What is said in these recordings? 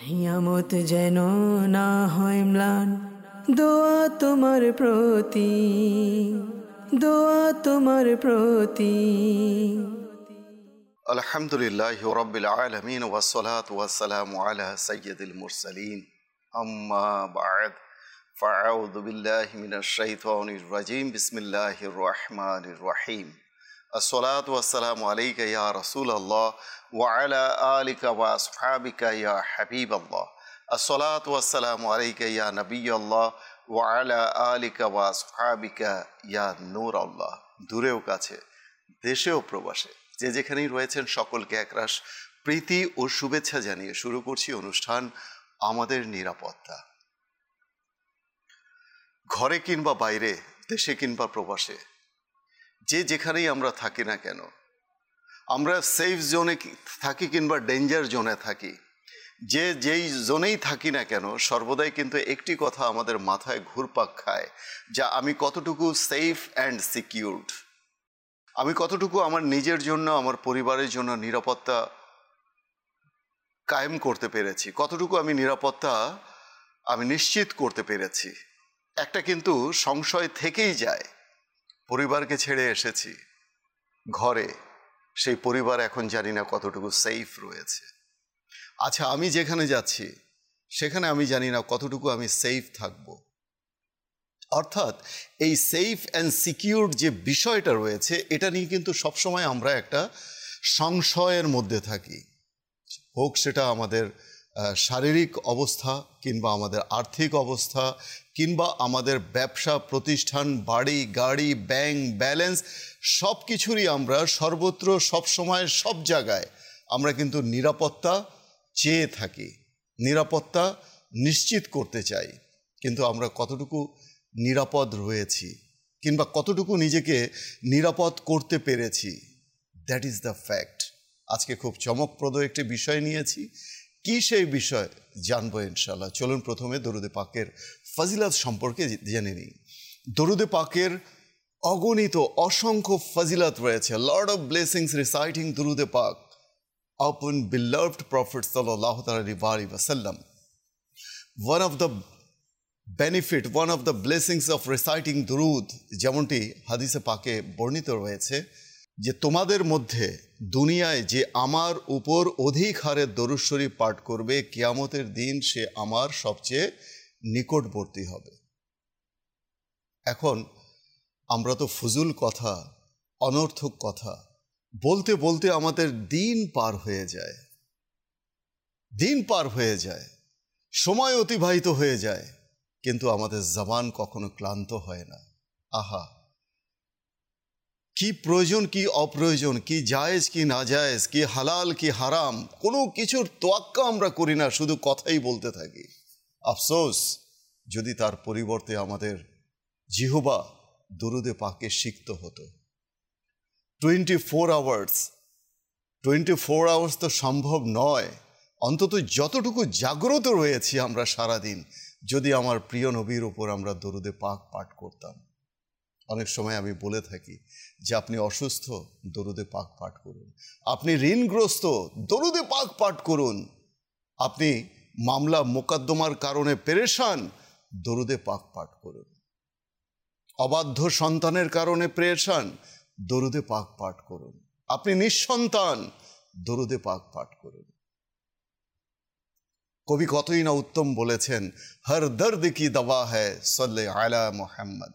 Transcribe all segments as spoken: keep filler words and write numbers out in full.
কিয়ামত যেন না হয় ম্লান, দোয়া তোমার প্রতি, দোয়া তোমার প্রতি। আলহামদুলিল্লাহি রাব্বিল আলামিন ওয়াসসালাতু ওয়াসসালামু আলা সাইয়্যিদিল মুরসালিন, আম্মা বা'দ, ফাআউযু বিল্লাহি মিনাশ শাইতানির রাজীম, বিসমিল্লাহির রহমানির রহিম। আসসালাতু ওয়াসসালামু আলাইকা ইয়া রাসূলাল্লাহ ওয়া আলা আলিকা ওয়া আসহাবিকা ইয়া হাবিবাল্লাহ। আসসালাতু ওয়াসসালামু আলাইকা ইয়া নবিয়াল্লাহ ওয়া আলা আলিকা ওয়া আসহাবিকা ইয়া নূরাল্লাহ। দূরেও কাছে, দেশেও প্রবাসে, যে যেখানেই রয়েছেন সকলকে একরাশ প্রীতি ও শুভেচ্ছা জানিয়ে শুরু করছি অনুষ্ঠান আমাদের নিরাপত্তা। ঘরে কিংবা বাইরে, দেশে কিংবা প্রবাসে, যে যেখানেই আমরা থাকি না কেন, আমরা সেফ জোনে থাকি কিংবা ডেঞ্জার জোনে থাকি, যে যেই জোনেই থাকি না কেন, সর্বদাই কিন্তু একটি কথা আমাদের মাথায় ঘুরপাক খায়, যা আমি কতটুকু সেফ অ্যান্ড সিকিউরড, আমি কতটুকু আমার নিজের জন্য, আমার পরিবারের জন্য নিরাপত্তা কায়েম করতে পেরেছি, কতটুকু আমি নিরাপত্তা আমি নিশ্চিত করতে পেরেছি। একটা কিন্তু সংশয় থেকেই যায়, পরিবারকে ছেড়ে এসেছি ঘরে, সেই পরিবার এখন জানি না কতটুকু সেফ রয়েছে। আচ্ছা, আমি যেখানে যাচ্ছি সেখানে আমি জানি না কতটুকু আমি সেফ থাকব। অর্থাৎ এই সেফ অ্যান্ড সিকিউরড যে বিষয়টা রয়েছে, এটা নিয়ে কিন্তু সবসময় আমরা একটা সংশয়ের মধ্যে থাকি, হোক সেটা আমাদের শারীরিক অবস্থা কিংবা আমাদের আর্থিক অবস্থা কিংবা আমাদের ব্যবসা প্রতিষ্ঠান, বাড়ি গাড়ি, ব্যাংক ব্যালেন্স, সব কিছুরই আমরা সর্বত্র সবসময় সব জায়গায় আমরা কিন্তু নিরাপত্তা চেয়ে থাকি, নিরাপত্তা নিশ্চিত করতে চাই। কিন্তু আমরা কতটুকু নিরাপদ রয়েছি কিংবা কতটুকু নিজেকে নিরাপদ করতে পেরেছি, দ্যাট ইজ দ্য ফ্যাক্ট। আজকে খুব চমকপ্রদ একটি বিষয় নিয়েছি। কি সেই বিষয় জানবো ইনশাআল্লাহ। চলুন প্রথমে দরুদে পাকের ফজিলত সম্পর্কে জেনে নিই। দরুদে পাকের অগণিত অসংখ্য ফজিলত রয়েছে। লর্ড অফ ব্লেসিংস রিসাইটিং দরুদে পাক upon beloved Prophet sallallahu alaihi wasallam. One of the benefit, one of the blessings of reciting দুরুদ, যেমনটি হাদিসে পাকে বর্ণিত রয়েছে, যে তোমাদের মধ্যে দুনিয়ায় যে আমার উপর অধিক হারে দরুদ শরীফ পাঠ করবে, কিয়ামতের দিন সে আমার সবচেয়ে নিকটবর্তী হবে। এখন আমরা তো ফুজুল কথা, অনর্থক কথা বলতে বলতে আমাদের দিন পার হয়ে যায়, দিন পার হয়ে যায়, সময় অতিবাহিত হয়ে যায়, কিন্তু আমাদের জবান কখনো ক্লান্ত হয় না। আহা, কি প্রয়োজন কি অপ্রয়োজন, কি জায়েজ কি না জায়েজ, কি হালাল কি হারাম, কোনো কিছুর তোয়াক্কা আমরা করি না, শুধু কথাই বলতে থাকি। আফসোস যদি তার পরিবর্তে আমাদের জিহবা দরুদে পাকে শিখতে হতো। Twenty four hours twenty four hours তো সম্ভব নয়, অন্তত যতটুকু জাগ্রত রয়েছি আমরা সারাদিন, যদি আমার প্রিয় নবীর উপর আমরা দরুদে পাক পাঠ করতাম। অনেক সময় আমি বলে থাকি যে আপনি অসুস্থ, দরুদে পাক পাঠ করুন। আপনি ঋণগ্রস্ত, দরুদে পাক পাঠ করুন। আপনি মামলা মোকদ্দমার কারণে পেরেশান, দরুদে পাক পাঠ করুন। অবাধ্য সন্তানের কারণে পেরেশান, দরুদে পাক পাঠ করুন। আপনি নিঃসন্তান, দরুদে পাক পাঠ করুন। কবি কতই না উত্তম বলেছেন, হর দর্দ কি দওয়া হ্যায় সাল্লে আলা মুহাম্মদ।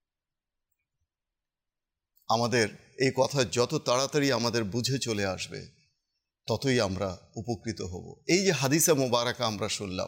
আমাদের এই কথা যত তাড়াতাড়ি আমাদের বুঝে চলে আসবে, ততই আমরা উপকৃত হব। এই যে হাদিসে মোবারকা আমরা শুনলাম,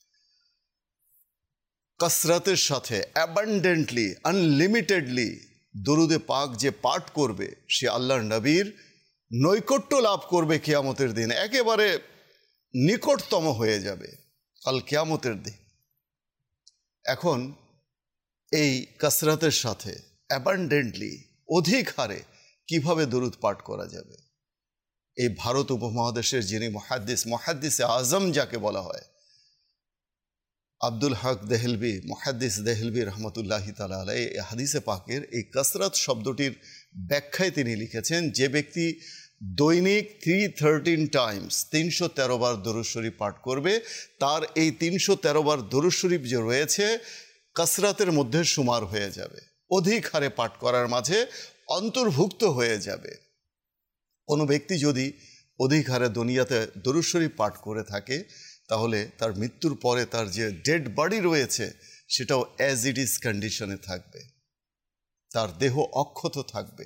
কসরতের সাথে, অ্যাবান্ডেন্টলি, আনলিমিটেডলি দরুদে পাক যে পাঠ করবে, সে আল্লাহর নবীর নৈকট্য লাভ করবে কিয়ামতের দিন, একেবারে নিকটতম হয়ে যাবে কাল কিয়ামতের দিন। এখন এই কসরতের সাথে, অ্যাবান্ডেন্টলি, অধিক হারে কিভাবে দরুদ পাঠ করা যাবে? এই ভারত উপমহাদেশের যিনি মুহাদ্দিস, মুহাদ্দিসে আজম যাকে বলা হয়, আব্দুল হক দেহলভি, মুহাদ্দিস দেহলভি রহমতুল্লাহি তাআলা আলাইহি, হাদিসে পাকের এই কসরত শব্দটির ব্যাখ্যায় তিনি লিখেছেন, যে ব্যক্তি দৈনিক থ্রি থার্টিন টাইমস তিনশো তেরো বার দরুদ শরীফ পাঠ করবে, তার এই তিনশো তেরো বার দরুদ শরীফ যে রয়েছে কাসরাতের মধ্যে সুমার হয়ে যাবে, অধিক হারে পাঠ করার মাঝে অন্তর্ভুক্ত হয়ে যাবে। কোনো ব্যক্তি যদি অধিক হারে দুনিয়াতে দরুদ শরীফ পাঠ করে থাকে, তাহলে তার মৃত্যুর পরে তার যে ডেড বডি রয়েছে সেটাও অ্যাজ ইট ইজ কন্ডিশনে থাকবে, তার দেহ অক্ষত থাকবে।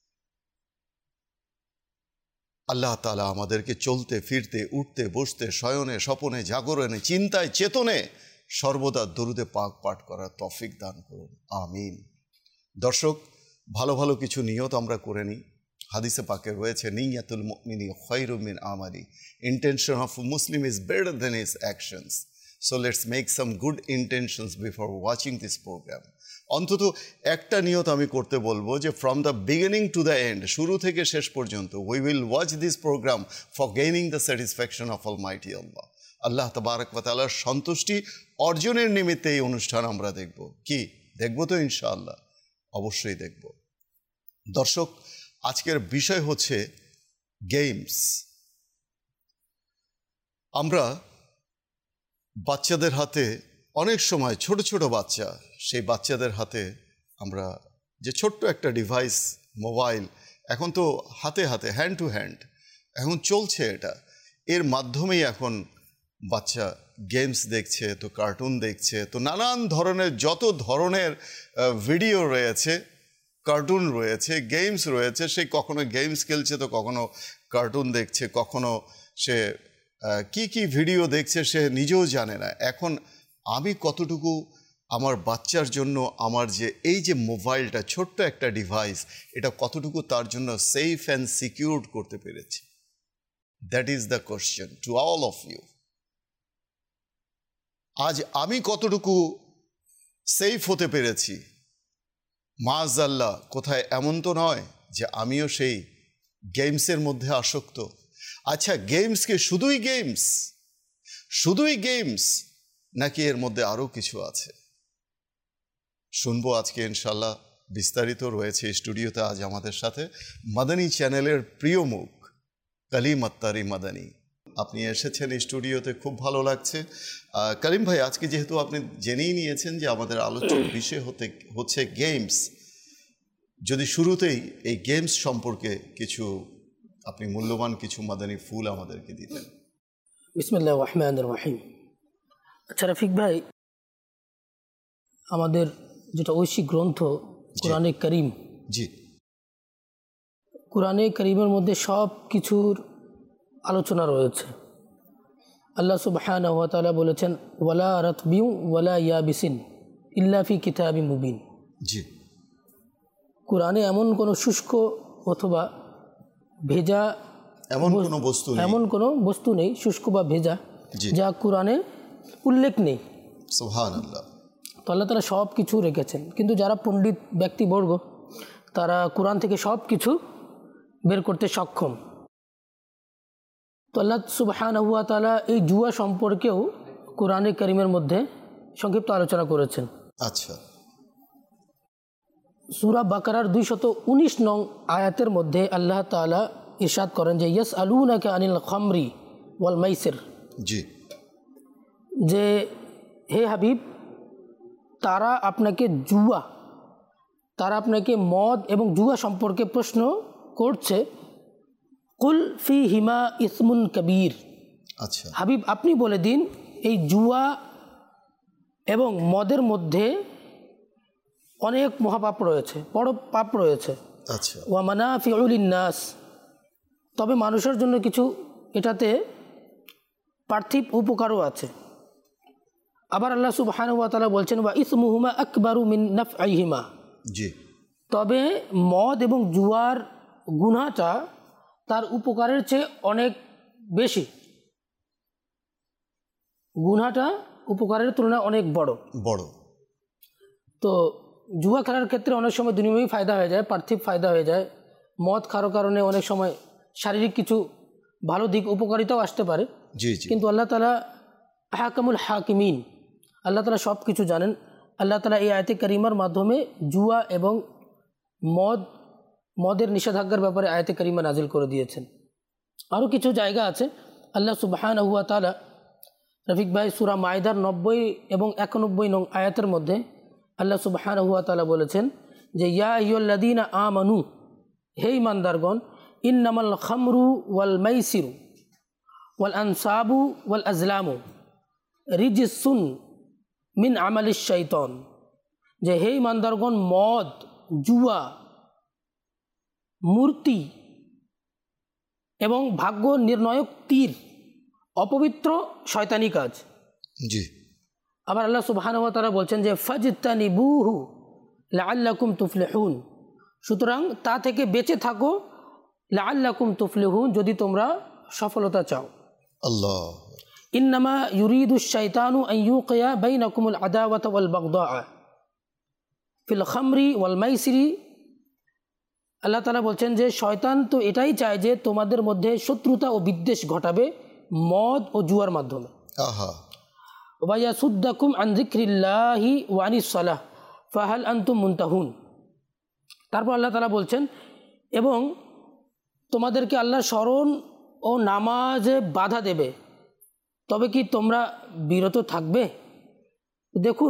আল্লাহ তাআলা আমাদেরকে চলতে ফিরতে, উঠতে বসতে, শয়নে স্বপনে জাগরণে চিন্তায় চেতনে সর্বদা দরুদে পাক পাঠ করার তৌফিক দান করুন, আমিন। দর্শক, ভালো ভালো কিছু নিয়ত আমরা করে নিই। হাদিসে পাকে রয়েছে নিয়াতুল মুমিনি খায়রুম মিন আমালি, intention of Muslim is better than his actions. So let's make some good intentions before watching this program. অন্তত একটা নিয়ত আমি করতে বলবো যে from the beginning to the end, শুরু থেকে শেষ পর্যন্ত, we will watch this program for gaining the satisfaction of almighty Allah. আল্লাহ তাবারক ওয়া তাআলার সন্তুষ্টি অর্জনের নিমিত্তে এই অনুষ্ঠান আমরা দেখব। কি দেখব? তো ইনশাআল্লাহ অবশ্যই দেখব। দর্শক, আজকের বিষয় হচ্ছে গেমস। আমরা বাচ্চাদের হাতে অনেক সময়, ছোট ছোট বাচ্চা, সেই বাচ্চাদের হাতে আমরা যে ছোট্ট একটা ডিভাইস, মোবাইল, এখন তো হাতে হাতে, হ্যান্ড টু হ্যান্ড এখন চলছে, এটা এর মাধ্যমেই এখন বাচ্চা গেমস দেখছে, তো কার্টুন দেখছে, তো নানান ধরনের যত ধরনের ভিডিও রয়েছে, কার্টুন রয়েছে, গেমস রয়েছে, সে কখনো গেমস খেলছে, তো কখনো কার্টুন দেখছে, কখনো সে কি কি ভিডিও দেখছে সে নিজেও জানে না। এখন আমি কতটুকু আমার বাচ্চার জন্য আমার যে এই যে মোবাইলটা, ছোট্ট একটা ডিভাইস, এটা কতটুকু তার জন্য সেফ অ্যান্ড সিকিউরড করতে পেরেছি, that is the question to all of you. আজ আমি কতটুকু সেফ হতে পেরেছি, মাআযাল্লাহ, কোথায় এমন তো নয় যে আমিও সেই গেমসের মধ্যে আসক্ত। আচ্ছা, গেমসকে শুধুই গেমস, শুধুই গেমস, নাকি এর মধ্যে আরও কিছু আছে? শুনবো আজকে ইনশাল্লাহ, বিস্তারিত রয়েছে স্টুডিওতে আজ আমাদের সাথে মাদানী চ্যানেলের প্রিয় মুখ কালিম আত্তারি মাদানী। আপনি এসেছেন স্টুডিওতে, খুব ভালো লাগছে। কালিম ভাই, আজকে যেহেতু আপনি জেনেই নিয়েছেন যে আমাদের আলোচক বিষয় হতে হচ্ছে গেমস, যদি শুরুতেই এই গেমস সম্পর্কে কিছু আপনি মূল্যবান কিছু মাদানী ফুল আমাদেরকে দিতেন। বিসমিল্লাহির রহমানির রহিম। আচ্ছা রফিক ভাই, আমাদের যেটা ঐশিক গ্রন্থ কোরআনে করিম, জি, কোরআনে করিমের মধ্যে সব কিছুর আলোচনা রয়েছে। আল্লাহ সুবহানাহু ওয়া তাআলা বলেছেন, ওয়ালা রাতবিউ ওয়ালা ইয়াবিসিন ইল্লা ফি কিতাবিম মুবিন। জি, কোরআনে এমন কোনো শুষ্ক অথবা ভেজা এমন কোনো বস্তু নেই, এমন কোনো বস্তু নেই শুষ্ক বা ভেজা যা কোরআনে উল্লেখ নেই। সুবহানাল্লাহ। তো আল্লাহ তাআলা সব কিছু রেখেছেন, কিন্তু যারা পণ্ডিত ব্যক্তিবর্গ তারা কোরআন থেকে সব কিছু বের করতে সক্ষম। তো আল্লাহ সুবহানাহু ওয়া তাআলা এই জুয়া সম্পর্কেও কোরআনে কারীমের মধ্যে সংক্ষিপ্ত আলোচনা করেছেন। আচ্ছা, সূরা বাকারার দুইশত উনিশ নং আয়াতের মধ্যে আল্লাহ তাআলা ইরশাদ করেন যে ইয়াসআলুনাকা আনিল খামরি ওয়াল মাইসির, জি, যে হে হাবিব, তারা আপনাকে জুয়া তারা আপনাকে মদ এবং জুয়া সম্পর্কে প্রশ্ন করছে। কুল ফি হিমা ইসমুন কবির। আচ্ছা হাবিব, আপনি বলে দিন, এই জুয়া এবং মদের মধ্যে অনেক মহাপাপ রয়েছে, বড় পাপ রয়েছে। আচ্ছা, ওয়া মানাফিউ লিন্নাস, তবে মানুষের জন্য কিছু এটাতে পার্থিব উপকারও আছে। আবার আল্লাহ সুবহানাহু ওয়া তাআলা বলছেন, ওয়া ইসমুহুমা আকবারু মিন নাফআইহিমা, জি, তবে মদ এবং জুয়ার গুনাহটা তার উপকারের চেয়ে অনেক বেশি, গুনাহটা উপকারের তুলনায় অনেক বড় বড়। তো জুয়া খেলার ক্ষেত্রে অনেক সময় দুনিয়াবী ফায়দা হয়ে যায়, পার্থিব ফায়দা হয়ে যায়। মদ খাওয়ার কারণে অনেক সময় শারীরিক কিছু ভালো দিক, উপকারিতাও আসতে পারে। জি জি, কিন্তু আল্লাহ তাআলা হাকামুল হাকিমিন, আল্লাহ তাআলা সব কিছু জানেন। আল্লাহ তাআলা এই আয়াতে কারিমার মাধ্যমে জুয়া এবং মদ মদের নিষেধাজ্ঞার ব্যাপারে আয়াতে কারিমা নাজিল করে দিয়েছেন। আরও কিছু জায়গা আছে আল্লাহ সুবহানাহু ওয়া তাআলা, রফিক ভাই, সূরা মাইদার নব্বই এবং একানব্বই নং আয়াতের মধ্যে আল্লাহ সুবহানাহু ওয়া তাআলা বলেছেন যে ইয়া আইয়ুহাল্লাযীনা আমানু, হে ঈমানদারগণ, ইন্নামাল খামরু ওয়াল মাইসিরু ওয়াল আনসাবু ওয়াল আজলামু রিজসুন মিন আমালিশ শাইতান, যে হে ঈমানদারগণ, মদ, জুয়া, মূর্তি এবং ভাগ্য নির্ণায়ক তীর অপবিত্র শয়তানি কাজ। জি। আবার আল্লাহ সুবহানাহু ওয়া তাআলা বলছেন যে ফাজতানিবুহু লাআল্লাকুম তুফলিহুন, সুতরাং তা থেকে বেঁচে থাকো, লাআল্লাকুম তুফলিহুন, যদি তোমরা সফলতা চাও। আল্লাহ। ইন্নামা ইউরিদুশ শাইতানু আন ইউকিয়া বাইনাকুমুল আদাওয়াতা ওয়াল বাগদা ফিল খামরি ওয়াল মাইসিরি, আল্লাহ তাআলা বলছেন যে শয়তান তো এটাই চায় যে তোমাদের মধ্যে শত্রুতা ও বিদ্বেষ ঘটাবে মদ ও জুয়ার মাধ্যমে। আহা। ওয়া ইয়াসুদ্দাকুম আন যিকরিল্লাহি ওয়া আনিস সালাহ ফাহাল আনতুম মুনতাহুন। তারপর আল্লাহ তাআলা বলছেন এবং তোমাদেরকে আল্লাহ স্মরণ ও নামাজে বাধা দেবে, তবে কি তোমরা বিরত থাকবে? দেখুন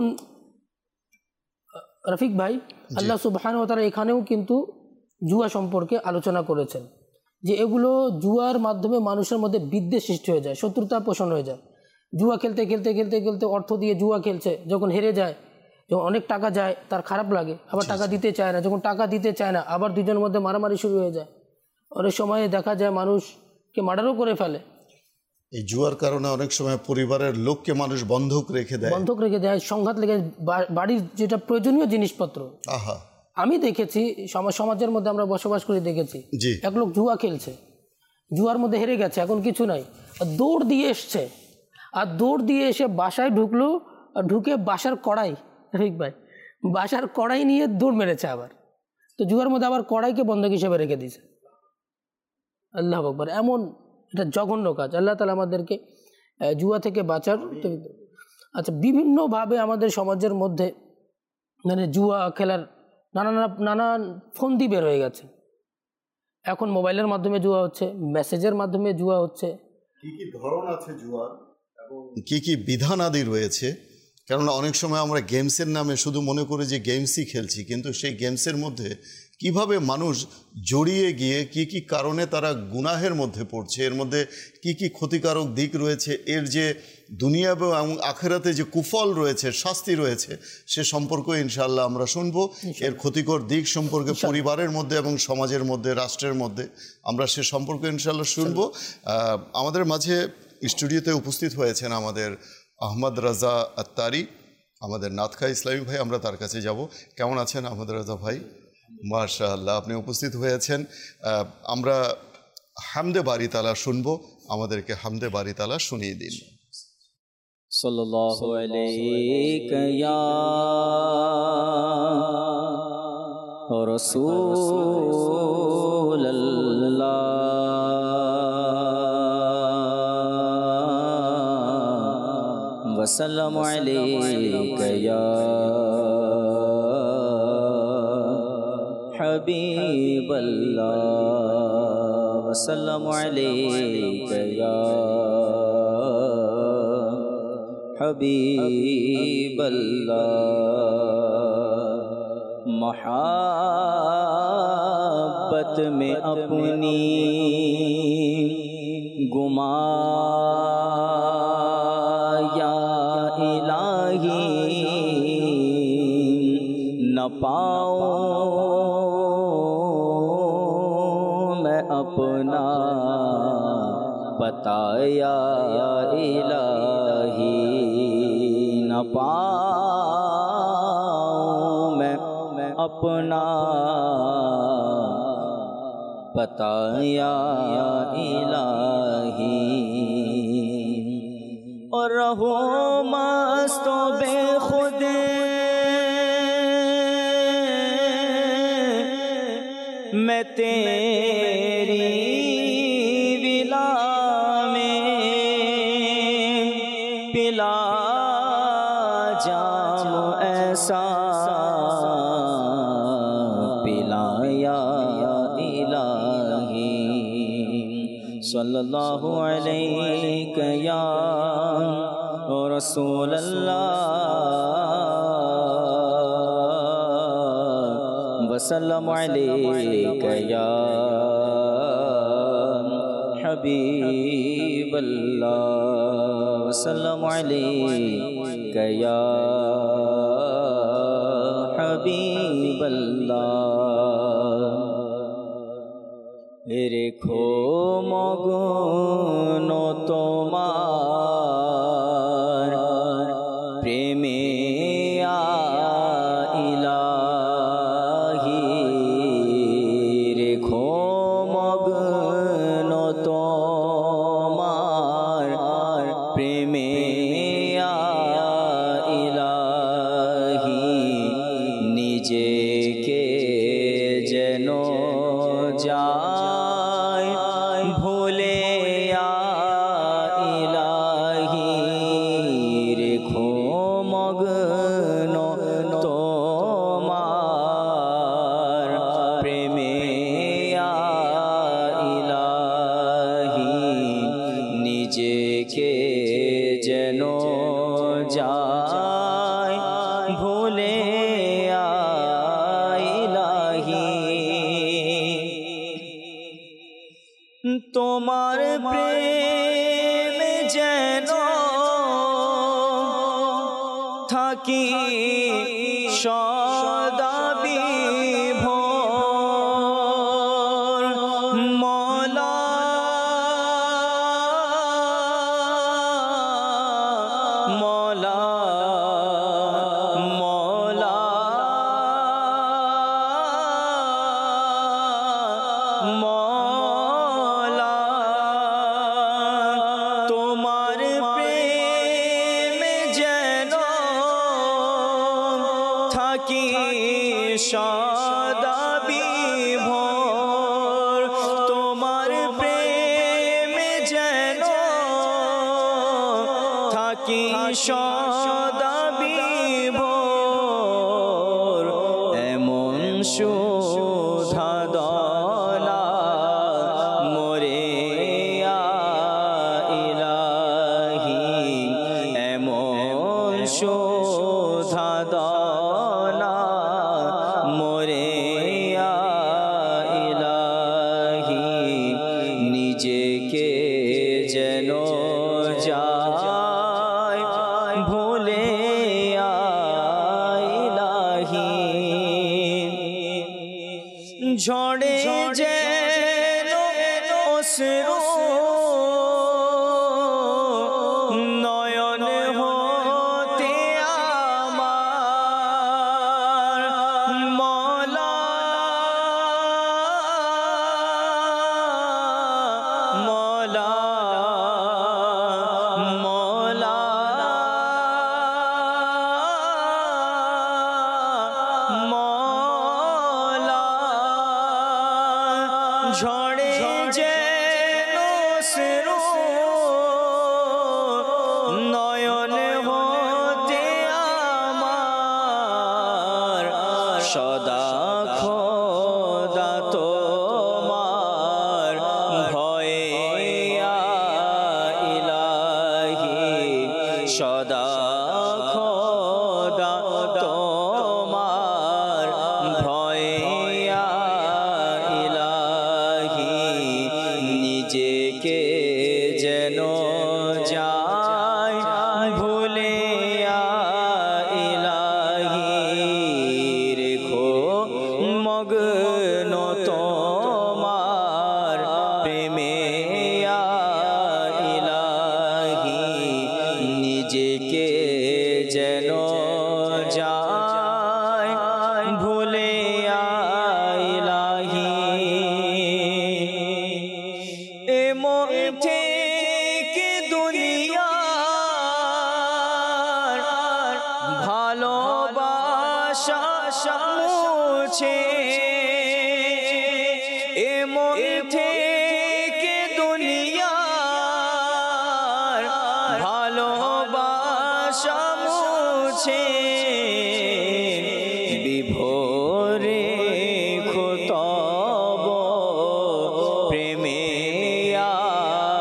রফিক ভাই, আল্লাহ সুবহানাহু ওয়া তাআলা এখানেও কিন্তু জুয়া সম্পর্কে আলোচনা করেছেন যে এগুলো জুয়ার মাধ্যমে মানুষের মধ্যে বিদ্বেষ সৃষ্টি হয়ে যায়, শত্রুতা পোষণ হয়ে যায়। জুয়া খেলতে খেলতে খেলতে খেলতে অর্থ দিয়ে জুয়া খেলছে, যখন হেরে যায়, যখন অনেক টাকা যায় তার খারাপ লাগে, আবার টাকা দিতে চায় না, যখন টাকা দিতে চায় না আবার দুজনের মধ্যে মারামারি শুরু হয়ে যায়। অনেক সময় দেখা যায় মানুষকে মার্ডারও করে ফেলে। এই জুয়ার কারণে অনেক সময় পরিবারের লোককে মানুষ বন্ধক রেখে দেয়, বন্ধক রেখে দেয়, সংঘাত লেগে বাড়ির যেটা প্রয়োজনীয় জিনিসপত্র। আহা। আমি দেখেছি সমাজের মধ্যে আমরা বসবাস করে দেখেছি, এক লোক জুয়া খেলছে, জুয়ার মধ্যে হেরে গেছে, এখন কিছু নাই, দৌড় দিয়ে এসছে, আর দৌড় দিয়ে এসে বাসায় ঢুকলো, ঢুকে বাসার কড়াই, ঠিক ভাই, বাসার কড়াই নিয়ে দৌড় মেরেছে আবার। তো জুয়ার মধ্যে আবার কড়াইকে বন্ধক হিসেবে রেখে দিয়েছে। আল্লাহু আকবার, এমন এটা জঘন্য কাজ। আল্লাহ তাআলা আমাদেরকে জুয়া থেকে বাঁচার। আচ্ছা, বিভিন্নভাবে আমাদের সমাজের মধ্যে মানে জুয়া খেলার নানান নানান ফন্দি বের হয়ে গেছে। এখন মোবাইলের মাধ্যমে জুয়া হচ্ছে, মেসেজের মাধ্যমে জুয়া হচ্ছে। কি কি ধরন আছে জুয়ার এবং কি কি বিধান আদি রয়েছে? কেননা অনেক সময় আমরা গেমসের নামে শুধু মনে করি যে গেমসই খেলছি, কিন্তু সেই গেমসের মধ্যে কিভাবে মানুষ জড়িয়ে গিয়ে কি কি কারণে তারা গুনাহের মধ্যে পড়ছে, এর মধ্যে কি কি ক্ষতিকারক দিক রয়েছে, এর যে দুনিয়া এবং আখিরাতে যে কুফল রয়েছে, শাস্তি রয়েছে, সে সম্পর্কে ইনশাআল্লাহ আমরা শুনবো। এর ক্ষতিকর দিক সম্পর্কে পরিবারের মধ্যে এবং সমাজের মধ্যে, রাষ্ট্রের মধ্যে আমরা সে সম্পর্কে ইনশাআল্লাহ শুনবো। আমাদের মাঝে স্টুডিওতে উপস্থিত হয়েছেন আমাদের আহমদ রাজা আত্তারি, আমাদের নাতখা ইসলামী ভাই, আমরা তার কাছে যাব। কেমন আছেন আহমদ রাজা ভাই? মাশাআল্লাহ, আপনি উপস্থিত হয়েছেন। আমরা হামদে বারি তাআলা শুনবো, আমাদেরকে হামদে বারি তাআলা শুনিয়ে দিন। সাল্লাল্লাহু আলাইকা ইয়া রাসূলুল্লাহ ওয়া সাল্লামু আলাইকা ইয়া হাবিবাল্লাহ ওয়া সাল্লামু আলাইকা ইয়া হাবিবাল্লাহ मोहब्बत में अपनी गुमाया इलाही न पाऊं मैं अपना बताया इलाही न पाऊं मैं अपना बताया इलाही और रहो मस्त बेखुद मैं तेरी विला में पिला जाम ऐसा पिलाया सल्लल्लाहु अलैका या रसूल अल्लाह वसल्लम अलैका या हबीब अल्लाह वसल्लम अलैका या हबीब अल्लाह रेखो मगन তোমার প্রেমে ইলাহি রেখো মগন তোমার প্রেমে ইলাহি নিজেকে যেন যায় ভুলে ইলাহি রেখো মগন তোমার প্রেমে ইলাহি নিজেকে যেন যায় ভুলে ইলাহি তোমার প্রেম যেন থাকি সদা বিভোর মওলা মওলা মওলা মওলা তোমার প্রেম যেন থাকি সদা বিভোর তোমার প্রেম যেন থাকি সদা বিভোর এমন সুধা দলা মোরে ইলাহি এমন সুধা দলা মোরে ইলাহি নিজেকে যেন যায় ভুলে ইলাহি ঝড়ে যেন অশ্রু নয়ন হতে আমার মওলা মওলা মওলা মওলা ঝড়ে যেন অশ্রু নয়ন হতে আমার সদা খোদা তোমার ভয়ে ইলাহি সদা খোদা তোমার ভয়ে ইলাহি নিজেকে যেন যায় ভুলে ইলাহি রেখো মগন তোমার প্রেমে ইলাহি নিজেকে যেন যায় ভুলে ইলাহি এমন থেকে দুনিয়ার ভালোবাসা মুছে এমন থেকে দুনিয়ার ভালোবাসা মুছে বিভোরে খোতব প্রেমে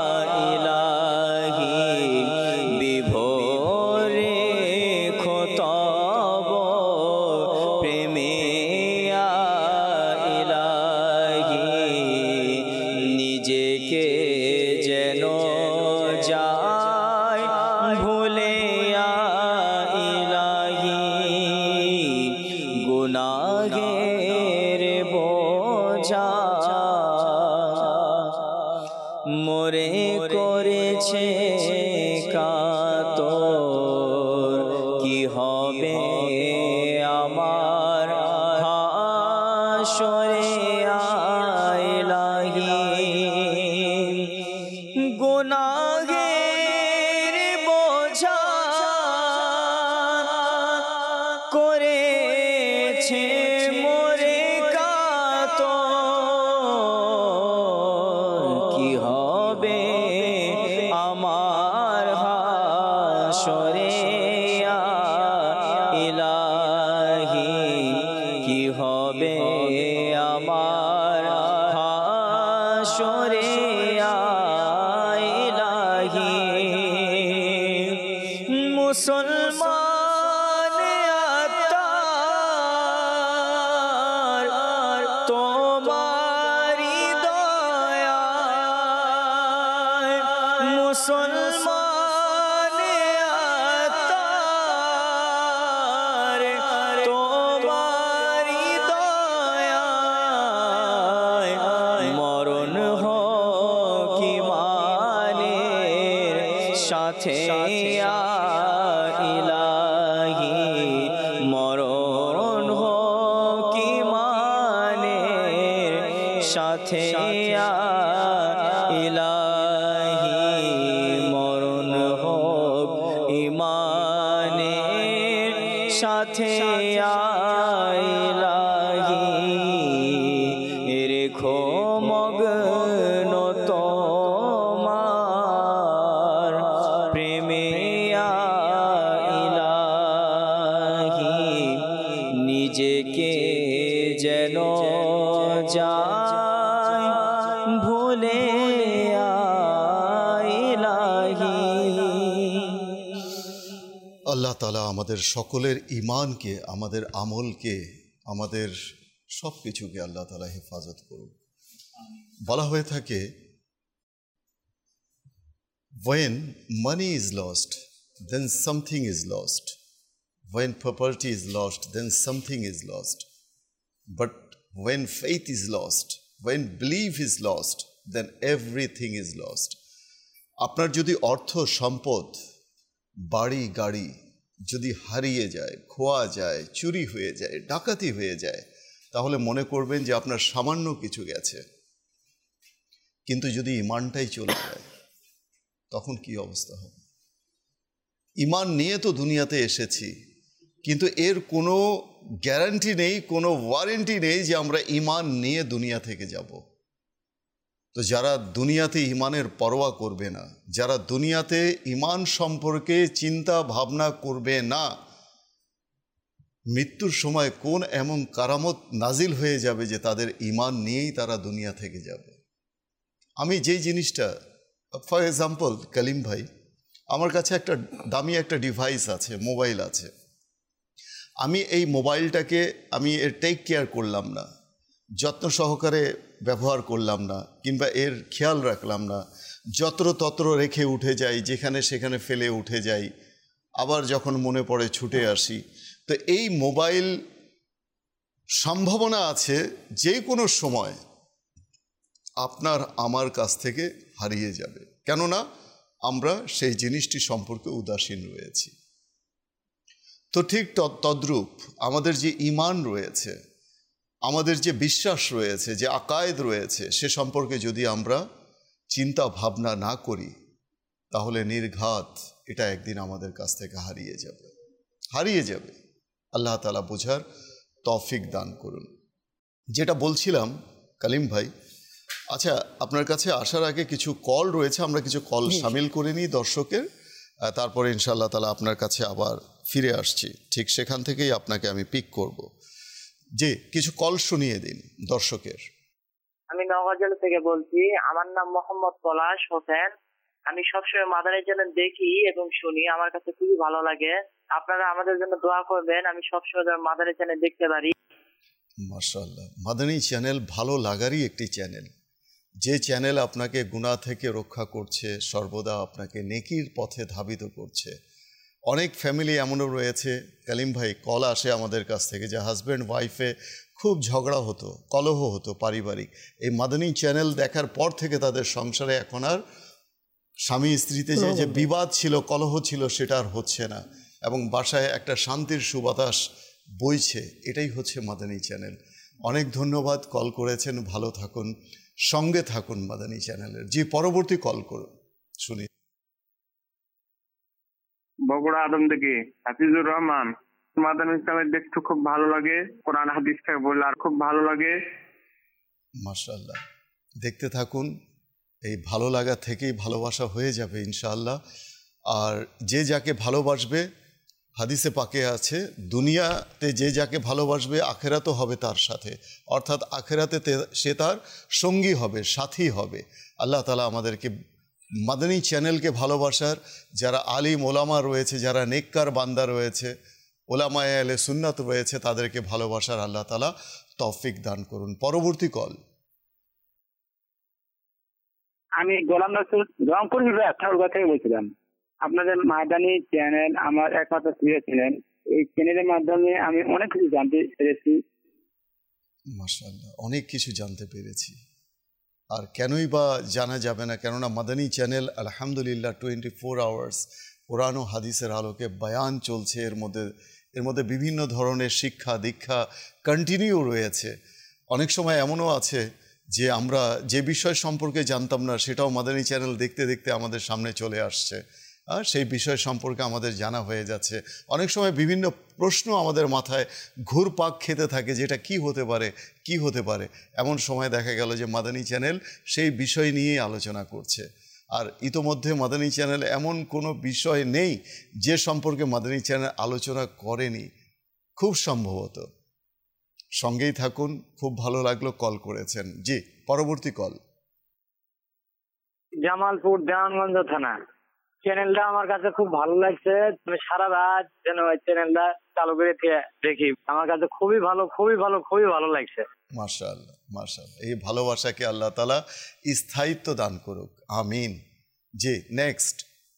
হাসরে ইলাহি কি হবে আমার হাসরে ইলাহি মুসলমান আত্মার তোমারি দয়া মুসলমান আত্মার তোমারি দয়া মরণ হোক ঈমানের সাথে ইলাহি মরণ হোক ঈমানের সাথে ইলাহি মরণ হোক ঈমানের সাথে ইলাহি রেখো মগ্ন তোমার প্রেমে ইলাহি নিজেকে যেন যায় ভুলে ইলাহি। আল্লাহ তাআলা আমাদের সকলের ঈমানকে, আমাদের আমলকে, আমাদের সব কিছুকে আল্লাহ তাআলা হেফাজত করুন। বলা হয়ে থাকে, when money is lost, then something is lost. When property is lost, then something is lost. But when faith is lost, when belief is lost, then everything is lost. আপনার যদি অর্থ সম্পদ, বাড়ি গাড়ি যদি হারিয়ে যায়, খোয়া যায়, চুরি হয়ে যায়, ডাকাতি হয়ে যায়, তাহলে মনে করবেন যে আপনার সামান্য কিছু গেছে। কিন্তু যদি ঈমানটাই চলে যায়, তখন কি অবস্থা হবে? ঈমান নিয়ে তো দুনিয়াতে এসেছি, কিন্তু এর কোনো গ্যারান্টি নেই, কোনো ওয়ারেন্টি নেই যে আমরা ঈমান নিয়ে দুনিয়া থেকে যাব। তো যারা দুনিয়াতে ঈমানের পরোয়া করবে না, যারা দুনিয়াতে ঈমান সম্পর্কে চিন্তা ভাবনা করবে না, মৃত্যুর সময় কোন এমন কারামত নাজিল হয়ে যাবে যে তাদের ঈমান নিয়েই তারা দুনিয়া থেকে যাবে। আমি যেই জিনিসটা, ফর এক্সাম্পল কালিম ভাই, আমার কাছে একটা দামি একটা ডিভাইস আছে, মোবাইল আছে। আমি এই মোবাইলটাকে আমি এর টেক কেয়ার করলাম না, যত্ন সহকারে ব্যবহার করলাম না, কিংবা এর খেয়াল রাখলাম না, যত্র তত্র রেখে উঠে যাই, যেখানে সেখানে ফেলে উঠে যাই, আবার যখন মনে পড়ে ছুটে আসি। তো এই মোবাইল সম্ভাবনা আছে যে কোনো সময় আপনার আমার কাছ থেকে হারিয়ে যাবে, কেননা আমরা সেই জিনিসটি সম্পর্কে উদাসীন রয়েছি। তো ঠিক তদ্রূপ আমাদের যে ঈমান রয়েছে, আমাদের যে বিশ্বাস রয়েছে, যে আকায়েদ রয়েছে, সে সম্পর্কে যদি আমরা চিন্তা ভাবনা না করি, তাহলে নির্ঘাত এটা একদিন আমাদের কাছ থেকে হারিয়ে যাবে, হারিয়ে যাবে। আল্লাহ তাআলা বোঝার তৌফিক দান করুন। যেটা বলছিলাম কালিম ভাই, আচ্ছা আপনার কাছে আসার আগে কিছু কল রয়েছে, আমরা কিছু কল শামিল করে নিই দর্শকের, তারপরে ইনশাআল্লাহ তাআলা আপনার কাছে আবার ফিরে আসছি, ঠিক সেখান থেকেই আপনাকে আমি পিক করব। জি, কিছু কল শুনিয়ে দিন দর্শকের। আমি নওগাঁ থেকে বলছি, আমার নাম মোহাম্মদ পলাশ হোসেন। আমি সবসময় মাদানী চ্যানেল দেখি এবং শুনি, আমার কাছে খুবই ভালো লাগে। আপনারা আমাদের জন্য দোয়া করবেন, আমি সবসময় মাদানী চ্যানেল দেখতে পারি। মাশাআল্লাহ, মাদানী চ্যানেল ভালো লাগারই একটি চ্যানেল, যে চ্যানেল আপনাকে গুনাহ থেকে রক্ষা করছে, সর্বদা আপনাকে নেকির পথে ধাবিত করছে। অনেক ফ্যামিলি এমনও রয়েছে কালিম ভাই, কল আসে আমাদের কাছ থেকে যে হাজব্যান্ড ওয়াইফে খুব ঝগড়া হতো, কলহ হতো পারিবারিক, এই মাদানী চ্যানেল দেখার পর থেকে তাদের সংসারে এখন আর স্বামী স্ত্রীতে যে যে বিবাদ ছিল, কলহ ছিল, সেটা আর হচ্ছে না, এবং বাসায় একটা শান্তির সুবাতাস বইছে। এটাই হচ্ছে মাদানী চ্যানেল। অনেক ধন্যবাদ, কল করেছেন, ভালো থাকুন, সঙ্গে থাকুন মাদানী চ্যানেলের। জি, পরবর্তী কল করুন, শুনি। বগুড়া আদম থেকে হাফিজুর রহমান। মাদানী চ্যানেল দেখতে খুব ভালো লাগে, কোরআন হাদিস থেকে বললে আর খুব ভালো লাগে। মাশাআল্লাহ, দেখতে থাকুন, এই ভালো লাগা থেকেই ভালোবাসা হয়ে যাবে ইনশাআল্লাহ। আর যে যাকে ভালোবাসবে, হাদিসে পাকে আছে, দুনিয়াতে যে যাকে ভালোবাসবে আখেরাতও হবে তার সাথে, অর্থাৎ আখেরাতে সে তার সঙ্গী হবে, সাথী হবে। আল্লাহ তাআলা আমাদেরকে মাদানী চ্যানেলকে ভালোবাসার, যারা আলিম ওলামা রয়েছে, যারা নেককার বান্দা রয়েছে, ওলামায়ে আহলে সুন্নাত রয়েছে, তাদেরকে ভালোবাসার আল্লাহ তাআলা তৌফিক দান করুন। পরবর্তী কল। আমি গোলাম রাসূল রংপুর বিভাগ ঠাকুরগাঁও থেকে বলছিলাম। আপনাদের মাদানী চ্যানেল আমার একমাত্র প্রিয় চ্যানেল। এই চ্যানেলের মাধ্যমে আমি অনেক কিছু জানতে পেরেছি। মাশাআল্লাহ, অনেক কিছু জানতে পেরেছি। আর কেনই বা জানা যাবে না, কেননা মাদানী চ্যানেল আলহামদুলিল্লাহ টোয়েন্টি ফোর আওয়ার্স কোরআন ও হাদিসের আলোকে বয়ান চলছে। এর মধ্যে এর মধ্যে বিভিন্ন ধরনের শিক্ষা দীক্ষা কন্টিনিউ রয়েছে। অনেক সময় এমনও আছে যে আমরা যে বিষয় সম্পর্কে জানতাম না, সেটাও মাদানী চ্যানেল দেখতে দেখতে আমাদের সামনে চলে আসছে, আর সেই বিষয় সম্পর্কে আমাদের জানা হয়ে যাচ্ছে। অনেক সময় বিভিন্ন প্রশ্ন আমাদের মাথায় ঘুরপাক খেতে থাকে, যেটা কি হতে পারে কি হতে পারে এমন সময় দেখা গেল যে মাদানী চ্যানেল সেই বিষয় নিয়েই আলোচনা করছে। আর ইতোমধ্যে মাদানী চ্যানেল এমন কোনো বিষয় নেই যে সম্পর্কে মাদানী চ্যানেল আলোচনা করেনি, খুব সম্ভবত। সঙ্গেই থাকুন, খুব ভালো লাগলো কল করেছেন। জি, পরবর্তী কল। জামালপুর দেওয়ানগঞ্জ থানা। চ্যানেলটা আমার কাছে খুব ভালো লাগছে। আমি সারা রাত যেন ওই চ্যানেলটা চালু করে দেখি। আমার কাছে খুবই ভালো খুবই ভালো খুবই ভালো লাগছে। মাশাআল্লাহ মাশাআল্লাহ, এই ভালোবাসাকে আল্লাহ তাআলা স্থায়িত্ব দান করুক, আমিন। জি, নেক্সট।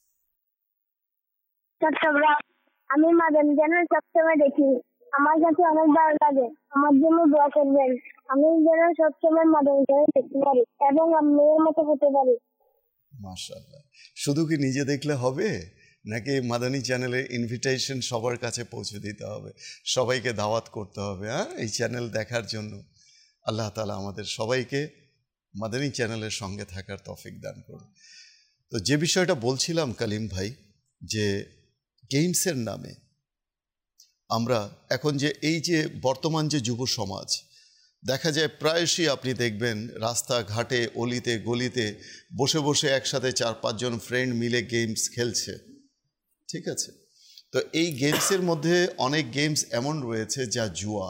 আমি মাদানী চ্যানেল সবসময় দেখি, আমার কাছে অনেক ভালো লাগে। আমার জন্য দোয়া করবেন, আমি যেন সবসময় মাদানী চ্যানেল দেখতে পারি এবং মেয়ের মতো হতে পারি। মাশাআল্লাহ, শুধু কি নিজে দেখলে হবে, নাকি মাদানী চ্যানেলের ইনভিটেশন সবার কাছে পৌঁছে দিতে হবে, সবাইকে দাওয়াত করতে হবে হ্যাঁ এই চ্যানেল দেখার জন্য? আল্লাহ তাআলা আমাদের সবাইকে মাদানী চ্যানেলের সঙ্গে থাকার তৌফিক দান করুন। তো যে বিষয়টা বলছিলাম কালিম ভাই, যে গেমসের নামে আমরা এখন যে এই যে বর্তমান যে যুব সমাজ, দেখা যায় প্রায়শই আপনি দেখবেন রাস্তাঘাটে অলিতে গলিতে বসে বসে একসাথে চার পাঁচজন ফ্রেন্ড মিলে গেমস খেলছে, ঠিক আছে? তো এই গেমসের মধ্যে অনেক গেমস এমন রয়েছে যা জুয়া,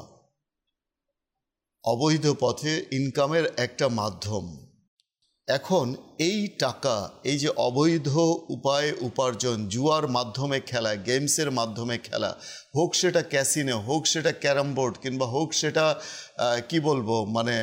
অবৈধ পথে ইনকামের একটা মাধ্যম। এখন এই টাকা, এই যে অবৈধ উপায়ে উপার্জন, জুয়ার মাধ্যমে খেলা, গেমসের মাধ্যমে খেলা, হোক সেটা ক্যাসিনো, হোক সেটা ক্যারাম বোর্ড, কিংবা হোক সেটা কি বলবো মানে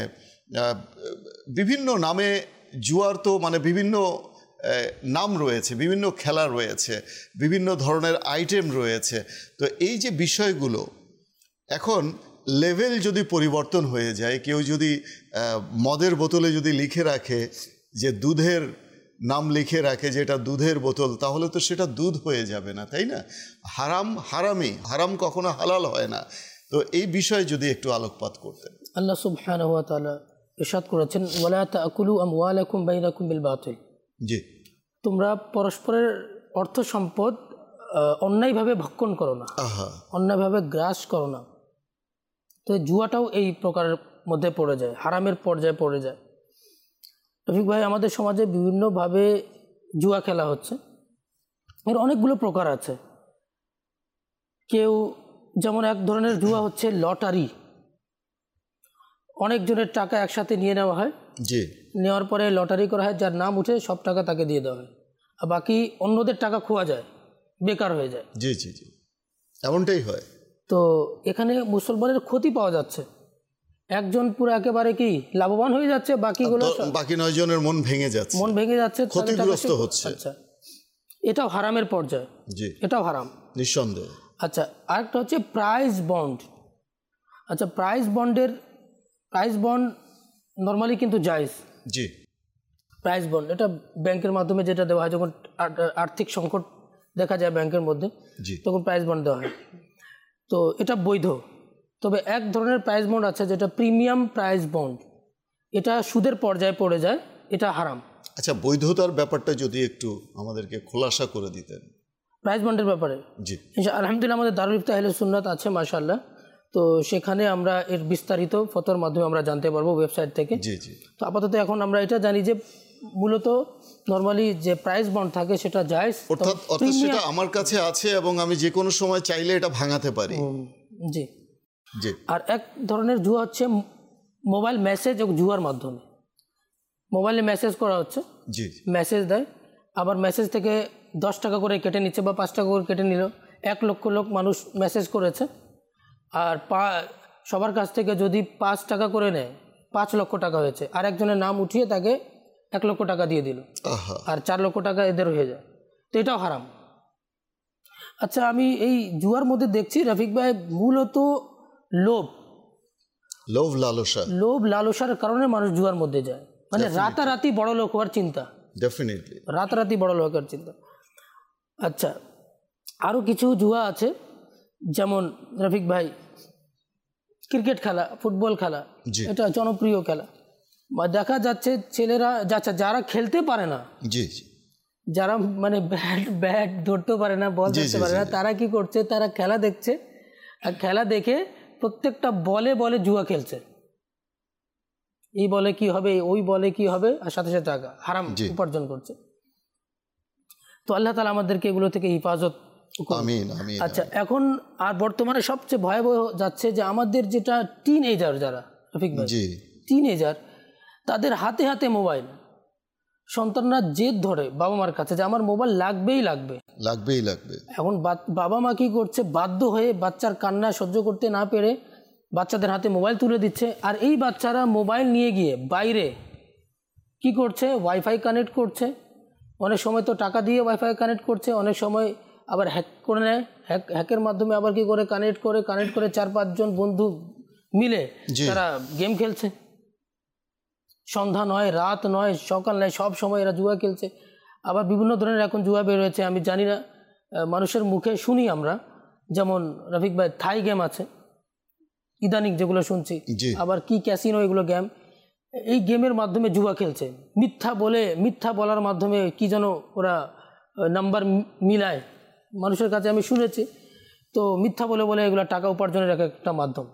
বিভিন্ন নামে জুয়ার তো মানে বিভিন্ন নাম রয়েছে, বিভিন্ন খেলা রয়েছে, বিভিন্ন ধরনের আইটেম রয়েছে। তো এই যে বিষয়গুলো, এখন লেভেল যদি পরিবর্তন হয়ে যায়, কেউ যদি মদের বোতলে যদি লিখে রাখে যে দুধের নাম লিখে রাখে যেটা দুধের বোতল, তাহলে তো সেটা দুধ হয়ে যাবে না, তাই না? হারাম হারামি, হারাম কখনো হালাল হয় না। তো এই বিষয়ে যদি একটু আলোকপাত করতেন। আল্লাহ সুবহানাহু ওয়া তাআলা ইরশাদ করেছেন, ওয়ালা তাকুলু আমওয়ালাকুম বাইনাকুম বিল বাতিল। জি, তোমরা পরস্পরের অর্থ সম্পদ অন্যায়ভাবে ভক্ষণ করো না, অন্যায়ভাবে গ্রাস করো না। তো জুয়াটাও এই প্রকারের মধ্যে পড়ে যায়, হারামের পর্যায়ে পড়ে যায়। রফিক ভাই, আমাদের সমাজে বিভিন্নভাবে জুয়া খেলা হচ্ছে, এর অনেকগুলো প্রকার আছে। কেউ যেমন এক ধরনের জুয়া হচ্ছে লটারি, অনেকজনের টাকা একসাথে নিয়ে নেওয়া হয়, জি, নেওয়ার পরে লটারি করা হয়, যার নাম উঠে সব টাকা তাকে দিয়ে দেওয়া হয়, আর বাকি অন্যদের টাকা খোয়া যায়, বেকার হয়ে যায়। জি জি জি, এমনটাই হয়। তো এখানে মুসলমানের ক্ষতি পাওয়া যাচ্ছে, একজন পুরো একেবারে কি লাভবান হয়ে যাচ্ছে, বাকিগুলো বাকি নয় জনের মন ভেঙে যাচ্ছে, মন ভেঙে যাচ্ছে, ক্ষতিগ্রস্ত হচ্ছে। আচ্ছা, এটাও হারামের পর্যায়ে, জি, এটাও হারাম নিঃসন্দেহে। আচ্ছা, আরেকটা হচ্ছে প্রাইজ বন্ড। আচ্ছা, প্রাইজ বন্ডের প্রাইজ বন্ড নর্মালি কিন্তু জায়েজ। জি, প্রাইজ বন্ড এটা ব্যাংকের মাধ্যমে যেটা দেওয়া হয়, যখন আর্থিক সংকট দেখা যায় ব্যাংকের মধ্যে, তখন প্রাইজ বন্ড দেওয়া হয়, তো এটা বৈধ। তবে এক ধরনের প্রাইজ বন্ড আছে যেটা প্রিমিয়াম প্রাইজ বন্ড, এটা সুদের পর্যায়ে পড়ে যায়, এটা হারাম। আচ্ছা, বৈধতার ব্যাপারটা যদি একটু আমাদেরকে খোলাসা করে দিতেন প্রাইজ বন্ডের ব্যাপারে। জি, আলহামদুলিল্লাহ আমাদের দারুল ইফতা আহলে সুন্নাত আছে মাশাআল্লাহ, তো সেখানে আমরা এর বিস্তারিত ফতোয়ার মাধ্যমে আমরা জানতে পারবো ওয়েবসাইট থেকে। জি জি। তো আপাতত এখন আমরা এটা জানি যে মূলত নর্মালি যে প্রাইস বন্ড থাকে সেটা জায়েজ, অর্থাৎ অর্থাৎ সেটা আমার কাছে আছে এবং আমি যে কোনো সময় চাইলে এটা ভাঙাতে পারি। জি জি। আর এক ধরনের জুয়া হচ্ছে মোবাইল মেসেজ ও জুয়ার মাধ্যমে। মোবাইলে মেসেজ করা হচ্ছে, জি, মেসেজ দেয়, আবার মেসেজ থেকে দশ টাকা করে কেটে নিচ্ছে বা পাঁচ টাকা করে কেটে নিল। এক লক্ষ লোক মানুষ মেসেজ করেছে, আর পা সবার কাছ থেকে যদি পাঁচ টাকা করে নেয় পাঁচ লক্ষ টাকা হয়েছে, আর একজনের নাম উঠিয়ে তাকে এক লক্ষ টাকা দিয়ে দিল, আর চার লক্ষ টাকা এদের হয়ে যায়। তো এটাও হারাম। আচ্ছা, আমি এই জুয়ার মধ্যে দেখছি রফিক ভাই মূলত লোভ লোভ লালসা লোভ লালসার কারণে মানুষ জুয়ার মধ্যে যায়, মানে রাতারাতি বড় লোক হওয়ার চিন্তা, ডেফিনেটলি রাতারাতি বড় লোক হওয়ার চিন্তা। আচ্ছা, আরও কিছু জুয়া আছে, যেমন রফিক ভাই ক্রিকেট খেলা, ফুটবল খেলা, এটা জনপ্রিয় খেলা। দেখা যাচ্ছে ছেলেরা যাচ্ছে যারা খেলতে পারে না, জি, যারা মানে ব্যাট ব্যাট ধরতে পারে না, বল ধরতে পারে না, তারা কি করছে, তারা খেলা দেখছে, আর খেলা দেখে প্রত্যেকটা বলে বলে জুয়া খেলছে। এই বলে কি হবে, ওই বলে কি হবে, আর সাথে সাথে টাকা হারাম উপার্জন করছে। তো আল্লাহ তাআলা আমাদেরকে এগুলো থেকে হিফাজত করুন। আচ্ছা, এখন আর বর্তমানে সবচেয়ে ভয়াবহ যাচ্ছে যে আমাদের যেটা টিন এজার যারা রফিক ভাই, টিন এজার, তাদের হাতে হাতে মোবাইল। সন্তানরা জেদ ধরে বাবা মার কাছে যে আমার মোবাইল লাগবেই লাগবে লাগবেই লাগবে এখন বাবা মা কি করছে, বাধ্য হয়ে বাচ্চার কান্না সহ্য করতে না পেরে বাচ্চাদের হাতে মোবাইল তুলে দিচ্ছে। আর এই বাচ্চারা মোবাইল নিয়ে গিয়ে বাইরে কি করছে, ওয়াইফাই কানেক্ট করছে, অনেক সময় তো টাকা দিয়ে ওয়াইফাই কানেক্ট করছে, অনেক সময় আবার হ্যাক করে নেয়, হ্যাক হ্যাকের মাধ্যমে আবার কি করে কানেক্ট করে কানেক্ট করে চার পাঁচজন বন্ধু মিলে তারা গেম খেলছে। সন্ধ্যা নয়, রাত নয়, সকাল নয়, সব সময় এরা জুয়া খেলছে। আবার বিভিন্ন ধরনের এখন জুয়া বের হয়েছে, আমি জানি না, মানুষের মুখে শুনি আমরা, যেমন রফিক ভাই থাই গেম আছে ইদানিং যেগুলো শুনছি, আবার কি ক্যাসিনো, এগুলো গেম, এই গেমের মাধ্যমে জুয়া খেলছে। মিথ্যা বলে, মিথ্যা বলার মাধ্যমে কি যেন ওরা নাম্বার মিলায়, মানুষের কাছে আমি শুনেছি। তো মিথ্যা বলে বলে এগুলো টাকা উপার্জনের এক একটা মাধ্যম।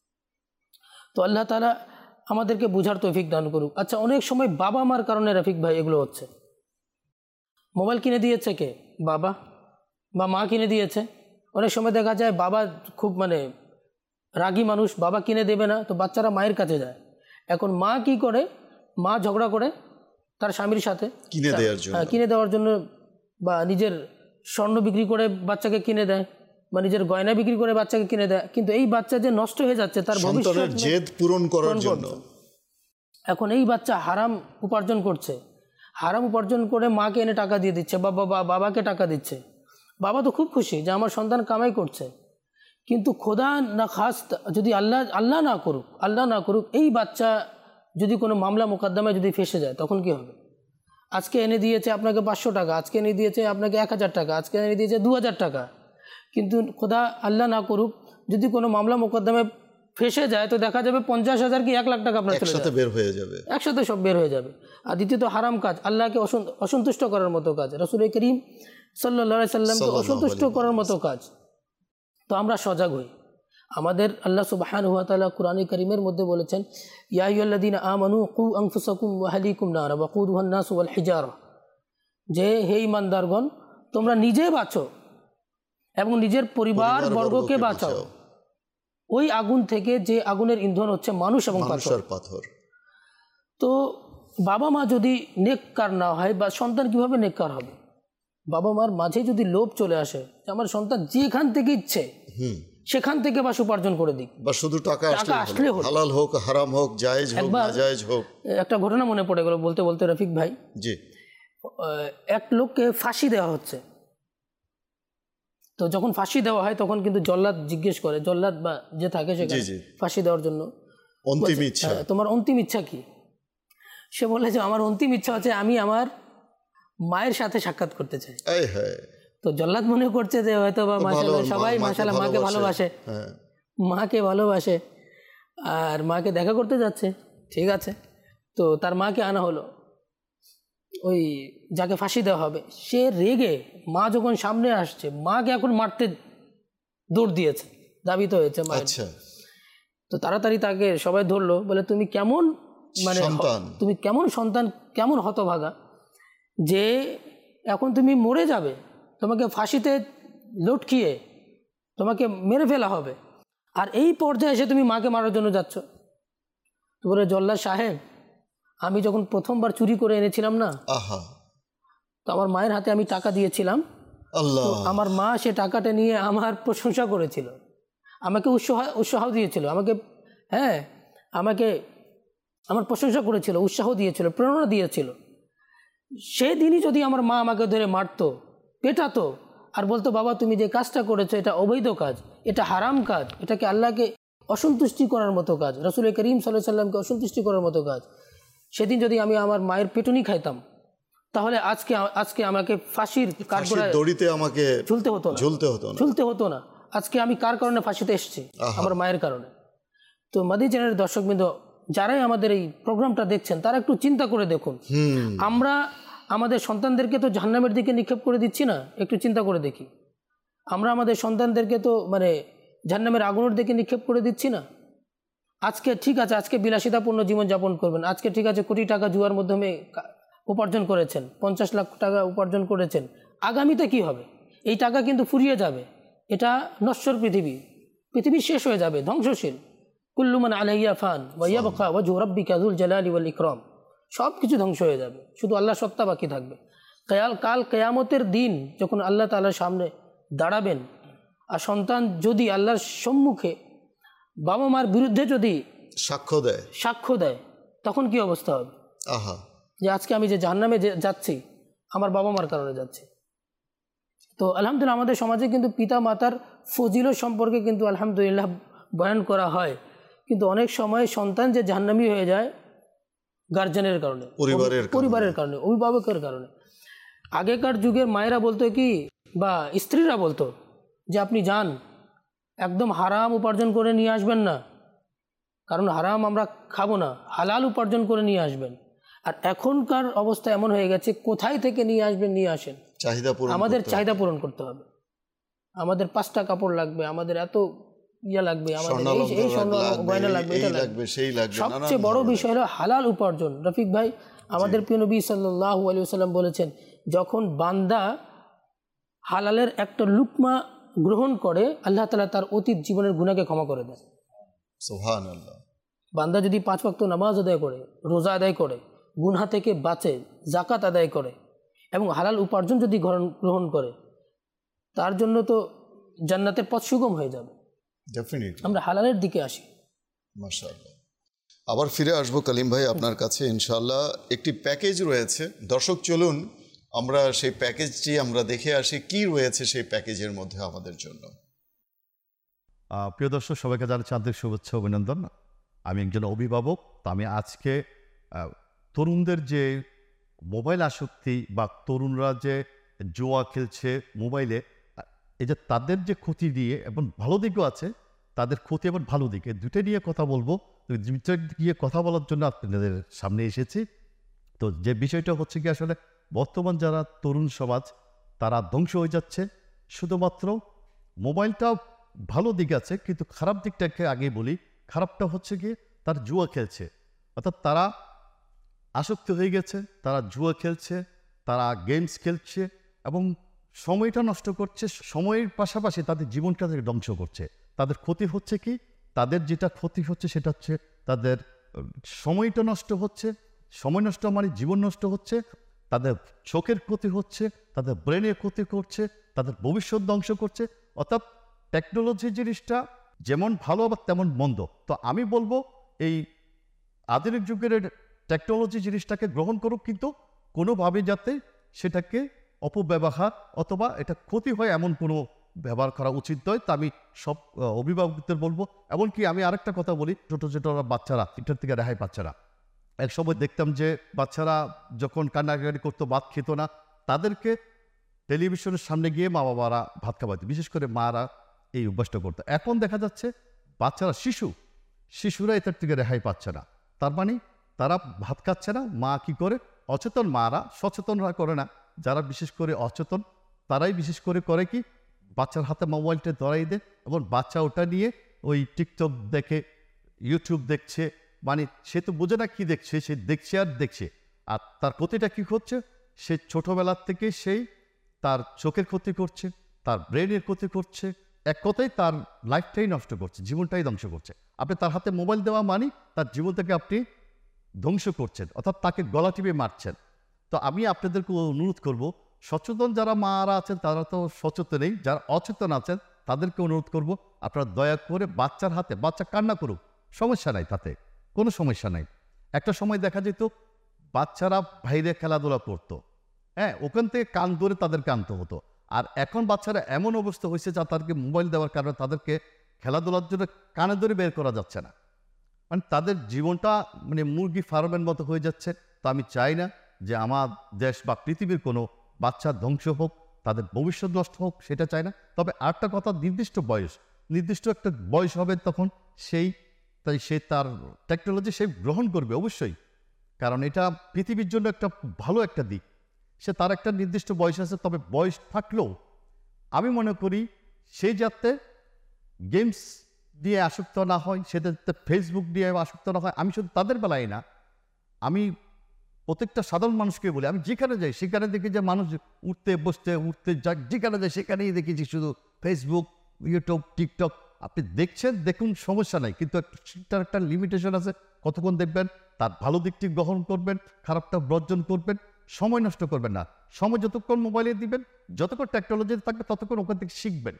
তো আল্লাহ তাআলা আমাদেরকে বোঝার তৌফিক দান করুক। আচ্ছা, অনেক সময় বাবা মার কারণে রফিক ভাই এগুলো হচ্ছে। মোবাইল কিনে দিয়েছে কে, বাবা বা মা কিনে দিয়েছে। অনেক সময় দেখা যায় বাবা খুব মানে রাগী মানুষ, বাবা কিনে দেবে না, তো বাচ্চারা মায়ের কাছে যায়। এখন মা কি করে, মা ঝগড়া করে তার স্বামীর সাথে কিনে দেওয়ার জন্য কিনে দেওয়ার জন্য বা নিজের স্বর্ণ বিক্রি করে বাচ্চাকে কিনে দেয়, বা নিজের গয়না বিক্রি করে বাচ্চাকে কিনে দেয়। কিন্তু এই বাচ্চা যে নষ্ট হয়ে যাচ্ছে তার ভবিষ্যতের জেদ পূরণ করার জন্য এখন এই বাচ্চা হারাম উপার্জন করছে, হারাম উপার্জন করে মাকে এনে টাকা দিয়ে দিচ্ছে, বা বাবা বাবাকে টাকা দিচ্ছে। বাবা তো খুব খুশি যে আমার সন্তান কামাই করছে, কিন্তু খোদা না খাস যদি আল্লাহ আল্লাহ না করুক আল্লাহ না করুক এই বাচ্চা যদি কোনো মামলা মোকদ্দমায় যদি ফেসে যায় তখন কি হবে? আজকে এনে দিয়েছে আপনাকে পাঁচশো টাকা, আজকে এনে দিয়েছে আপনাকে এক হাজার টাকা, আজকে এনে দিয়েছে দু হাজার টাকা, কিন্তু খোদা আল্লাহ না করুক যদি কোনো মামলা মোকদ্দমায় ফেসে যায় তো দেখা যাবে পঞ্চাশ হাজার কি এক লাখ টাকা আপনার একসাথে বের হয়ে যাবে, একসাথে সব বের হয়ে যাবে। আর দ্বিতীয়ত হারাম কাজ, আল্লাহকে অসন্তুষ্ট করার মতো কাজ, রাসূল করিম সাল্লাল্লাহু আলাইহি সাল্লামকে অসন্তুষ্ট করার মতো কাজ। তো আমরা সজাগ হই। আমাদের আল্লাহ সুবহানাহু ওয়া তাআলা কুরআনে কারীমের মধ্যে বলেছেন, ইয়া আইয়ুহাল্লাযীনা আমানু কু আনফুসাকুম ওয়া আহলিকুম নারা ওয়াকুদুহান নাস ওয়াল হিজারা, যে হে ঈমানদারগণ তোমরা নিজে বাঁচো এবং নিজের পরিবার বর্গকে বাঁচাও ওই আগুন থেকে যে আগুনের ইন্ধন হচ্ছে মানুষ এবং পাথর। তো বাবা মা যদি নেককার না হয় বা সন্তান কিভাবে নেককার হবে? বাবা মার মাঝে যদি লোভ চলে আসে যে আমার সন্তান যেখান থেকে ইচ্ছে সেখান থেকে বাস উপার্জন করে দিক, বা শুধু টাকা আসলে হালাল হোক হারাম হোক জায়েজ হোক নাজায়েজ হোক। একটা ঘটনা মনে পড়ে গেল বলতে বলতে রফিক ভাই, জি, এক লোককে ফাঁসি দেওয়া হচ্ছে। তো যখন ফাঁসি দেওয়া হয় তখন কিন্তু জল্লাদ জিজ্ঞেস করে, জল্লাদ বা যে থাকে সেখানে ফাঁসি দেওয়ার জন্য, অন্তিম ইচ্ছা, তোমার অন্তিম ইচ্ছা কি? সে বলে যে আমার অন্তিম ইচ্ছা হচ্ছে আমি আমার মায়ের সাথে সাক্ষাৎ করতে চাই। তো জল্লাদ মনে করছে যে হয়তো বা মাশাআল্লাহ সবাই মাশাআল্লাহ মাকে ভালোবাসে, মাকে ভালোবাসে আর মাকে দেখা করতে যাচ্ছে, ঠিক আছে। তো তার মাকে আনা হলো, ওই যাকে ফাঁসি দেওয়া হবে সে রেগে, মা যখন সামনে আসছে মাকে এখন মারতে দৌড় দিয়েছে, দাবিত হয়েছে মা। তো তাড়াতাড়ি তাকে সবাই ধরলো, বলে তুমি কেমন মানে সন্তান। তুমি কেমন সন্তান, কেমন হতভাগা যে এখন তুমি মরে যাবে, তোমাকে ফাঁসিতে লটকিয়ে তোমাকে মেরে ফেলা হবে, আর এই পর্যায়ে এসে তুমি মাকে মারার জন্য যাচ্ছ। তো বলে জল্লাদ সাহেব, আমি যখন প্রথমবার চুরি করে এনেছিলাম না, আহা, তো আমার মায়ের হাতে আমি টাকা দিয়েছিলাম, আল্লাহ, তো আমার মা সে টাকাটা নিয়ে আমার প্রশংসা করেছিল, আমাকে উৎসাহ উৎসাহ দিয়েছিল, আমাকে হ্যাঁ আমাকে আমার প্রশংসা করেছিল, উৎসাহ দিয়েছিল, প্রেরণা দিয়েছিল। সেদিনই যদি আমার মা আমাকে ধরে মারতো, পেটাতো, আর বলতো বাবা তুমি যে কাজটা করেছো এটা অবৈধ কাজ, এটা হারাম কাজ, এটাকে আল্লাহকে অসন্তুষ্টি করার মতো কাজ, রাসূল করিম সাল্লাল্লাহু আলাইহি সাল্লামকে অসন্তুষ্টি করার মতো কাজ, সেদিন যদি আমি আমার মায়ের পেটুনি খাইতাম, তাহলে আজকে আজকে আমাকে ফাঁসির কাঠগড়ায় দড়িতে আমাকে ঝুলতে হতো না ঝুলতে হতো না ঝুলতে হতো না আজকে আমি কার কারণে ফাঁসিতে এসেছি? আমার মায়ের কারণে। তো মাদি চ্যানেলের দর্শকবৃন্দ যারাই আমাদের এই প্রোগ্রামটা দেখছেন তারা একটু চিন্তা করে দেখুন, আমরা আমাদের সন্তানদেরকে তো জাহান্নামের দিকে নিক্ষেপ করে দিচ্ছি না? একটু চিন্তা করে দেখি, আমরা আমাদের সন্তানদেরকে তো মানে জাহান্নামের আগুনের দিকে নিক্ষেপ করে দিচ্ছি না? আজকে ঠিক আছে, আজকে বিলাসিতাপূর্ণ জীবনযাপন করবেন, আজকে ঠিক আছে কোটি টাকা জুয়ার মাধ্যমে উপার্জন করেছেন, পঞ্চাশ লাখ টাকা উপার্জন করেছেন, আগামীতে কি হবে? এই টাকা কিন্তু ফুরিয়ে যাবে, এটা নশ্বর পৃথিবী, পৃথিবী শেষ হয়ে যাবে, ধ্বংসশীল। কুল্লু মান আলাইহা ফান ওয়া ইয়াবকা ওয়াজহু রাব্বিকা যুল জালালি ওয়াল ইকরাম, সব কিছু ধ্বংস হয়ে যাবে, শুধু আল্লাহ সত্তা বাকি থাকবে। কাল কাল কিয়ামতের দিন যখন আল্লাহ তাআলার সামনে দাঁড়াবেন, আর সন্তান যদি আল্লাহর সম্মুখে বাবা মার বিরুদ্ধে যদি সাক্ষ্য দেয় সাক্ষ্য দেয় তখন কি অবস্থা হবে? আহা, যে আজকে আমি যে জাহান্নামে যাচ্ছি আমার বাবা মার কারণে যাচ্ছি। তো আলহামদুলিল্লাহ আমাদের সমাজে কিন্তু পিতা মাতার ফজিলত সম্পর্কে কিন্তু আলহামদুলিল্লাহ বয়ান করা হয়, কিন্তু অনেক সময় সন্তান যে জাহান্নামী হয়ে যায় গার্জেনের কারণে, পরিবারের পরিবারের কারণে, অভিভাবকের কারণে। আগেকার যুগের মায়েরা বলতো কি, বা স্ত্রীরা বলতো যে আপনি যান, একদম হারাম উপার্জন করে নিয়ে আসবেন না, কারণ হারাম আমরা খাবো না, হালাল উপার্জন করে নিয়ে আসবেন। আর এখনকার অবস্থা এমন হয়ে গেছে, কোথায় থেকে নিয়ে আসবেন নিয়ে আসেন, চাহিদা পূরণ আমাদের চাহিদা পূরণ করতে হবে, আমাদের পাঁচটা কাপড় লাগবে, আমাদের এত ইয়া লাগবে, আমাদের এই স্বর্ণ গয়না লাগবে, এটা লাগবে, সেই লাগবে। সবচেয়ে বড় বিষয় হলো হালাল উপার্জন। রফিক ভাই, আমাদের প্রিয় নবী সাল্লাল্লাহু আলাইহি ওয়াসাল্লাম বলেছেন, যখন বান্দা হালালের একটা লুকমা গ্রহণ করে আল্লাহ তাআলা তার অতীত জীবনের গুনাহকে ক্ষমা করে দেন। সুবহানাল্লাহ। বান্দা যদি পাঁচ ওয়াক্ত নামাজ আদায় করে, রোজা আদায় করে, গুনাহ থেকে বাঁচে, যাকাত আদায় করে এবং হালাল উপার্জন যদি গ্রহণ করে, তার জন্য তো জান্নাতের পথ সুগম হয়ে যাবে। ডেফিনেটলি আমরা হালালের দিকে আসি। মাশাআল্লাহ। আবার ফিরে আসবো কালিম ভাই আপনার কাছে ইনশাআল্লাহ। একটি প্যাকেজ রয়েছে, দর্শক চলুন আমরা সেই প্যাকেজটি আমরা দেখে আসি কি রয়েছে সেই প্যাকেজের মধ্যে আমাদের জন্য। প্রিয় দর্শক সবাইকে জানাচ্ছি আন্তরিক শুভেচ্ছা অভিনন্দন। আমি একজন অভিভাবক, তো আমি আজকে তরুণদের যে মোবাইল আসক্তি বা তরুণরা যে জুয়া খেলছে মোবাইলে, এই যে তাদের যে ক্ষতি নিয়ে এবং ভালো দিকও আছে, তাদের ক্ষতি এবং ভালো দিকে দুটো নিয়ে কথা বলবো। দুটো নিয়ে কথা বলার জন্য আপনাদের সামনে এসেছি। তো যে বিষয়টা হচ্ছে কি, আসলে বর্তমান যারা তরুণ সমাজ তারা ধ্বংস হয়ে যাচ্ছে, শুধুমাত্র মোবাইলটা ভালো দিক আছে, কিন্তু খারাপ দিকটাকে আগে বলি। খারাপটা হচ্ছে কি, তার জুয়া খেলছে, অর্থাৎ তারা আসক্ত হয়ে গেছে, তারা জুয়া খেলছে, তারা গেমস খেলছে এবং সময়টা নষ্ট করছে, সময়ের পাশাপাশি তাদের জীবনটা ধ্বংস করছে। তাদের ক্ষতি হচ্ছে কি, তাদের যেটা ক্ষতি হচ্ছে সেটা হচ্ছে তাদের সময়টা নষ্ট হচ্ছে, সময় নষ্ট মানে জীবন নষ্ট হচ্ছে, তাদের চোখের ক্ষতি হচ্ছে, তাদের ব্রেনের ক্ষতি করছে, তাদের ভবিষ্যৎ ধ্বংস করছে। অর্থাৎ টেকনোলজি জিনিসটা যেমন ভালো আবার তেমন মন্দ। তো আমি বলবো এই আধুনিক যুগের টেকনোলজি জিনিসটাকে গ্রহণ করুক, কিন্তু কোনোভাবে যাতে সেটাকে অপব্যবহার অথবা এটা ক্ষতি হয় এমন কোনো ব্যবহার করা উচিত নয়। তা আমি সব অভিভাবকদের বলবো। এমনকি আমি আরেকটা কথা বলি, ছোটো ছোটো বাচ্চারা এটার থেকে রেহাই পাচ্ছে না। এক সময় দেখতাম যে বাচ্চারা যখন কান্নাকাটি করতো, ভাত খেত না, তাদেরকে টেলিভিশনের সামনে গিয়ে মা বাবারা ভাত খাওয়াতো, বিশেষ করে মারা এই অভ্যাসটা করতো। এখন দেখা যাচ্ছে বাচ্চারা শিশু শিশুরা এটার থেকে রেহাই পাচ্ছে না। তার মানে তারা ভাত খাচ্ছে না, মা কি করে, অচেতন মারা, সচেতনরা করে না, যারা বিশেষ করে অচেতন তারাই বিশেষ করে করে কি, বাচ্চার হাতে মোবাইলটা ধরাই দেয় এবং বাচ্চা ওটা নিয়ে ওই টিকটক দেখে, ইউটিউব দেখছে, মানে সে তো বোঝে না কী দেখছে, সে দেখছে আর দেখছে। আর তার ক্ষতিটা কী হচ্ছে, সে ছোটোবেলার থেকে সেই তার চোখের ক্ষতি করছে, তার ব্রেনের ক্ষতি করছে, এক কথায় তার লাইফটাই নষ্ট করছে, জীবনটাই ধ্বংস করছে। আপনি তার হাতে মোবাইল দেওয়া মানে তার জীবন থেকে আপনি ধ্বংস করছেন, অর্থাৎ তাকে গলা টিপে মারছেন। তো আমি আপনাদেরকে অনুরোধ করব, সচেতন যারা মারা আছেন তারা তো সচেতনই, যারা অচেতন আছেন তাদেরকে অনুরোধ করব, আপনারা দয়া করে বাচ্চার হাতে, বাচ্চা কান্না করুক, সমস্যা নাই, তাতে কোনো সমস্যা নাই। একটা সময় দেখা যেত বাচ্চারা বাইরে খেলাধুলা করতো, হ্যাঁ, ওখান থেকে কান ধরে তাদেরকে আনতে হতো। আর এখন বাচ্চারা এমন অবস্থা হয়েছে যা তাদেরকে মোবাইল দেওয়ার কারণে তাদেরকে খেলাধুলার জন্য কানে ধরে বের করা যাচ্ছে না। মানে তাদের জীবনটা মানে মুরগি ফার্মের মতো হয়ে যাচ্ছে। তো আমি চাই না যে আমার দেশ বা পৃথিবীর কোনো বাচ্চা ধ্বংস হোক, তাদের ভবিষ্যৎ নষ্ট হোক, সেটা চাই না। তবে আরেকটা কথা, নির্দিষ্ট বয়স, নির্দিষ্ট একটা বয়স হবে তখন সেই তাই সে তার টেকনোলজি সে গ্রহণ করবে অবশ্যই, কারণ এটা পৃথিবীর জন্য একটা ভালো একটা দিক। সে তার একটা নির্দিষ্ট বয়স আছে, তবে বয়স থাকলেও আমি মনে করি সেই যাতে গেমস দিয়ে আসক্ত না হয়, সে যাতে ফেসবুক দিয়ে আসক্ত না হয়। আমি শুধু তাদের বেলায় না, আমি প্রত্যেকটা সাধারণ মানুষকে বলি, আমি যেখানে যাই সেখানে দেখি যে মানুষ উঠতে বসতে উঠতে যা যেখানে যায় সেখানেই দেখেছি শুধু ফেসবুক, ইউটিউব, টিকটক। আপনি দেখছেন, দেখুন, সমস্যা নাই, কিন্তু সেটার একটা লিমিটেশন আছে। কতক্ষণ দেখবেন, তার ভালো দিকটি গ্রহণ করবেন, খারাপটা বর্জন করবেন, সময় নষ্ট করবেন না। সময় যতক্ষণ মোবাইলে দিবেন, যতক্ষণ টেকনোলজি থাকবে ততক্ষণ ওখান থেকে শিখবেন,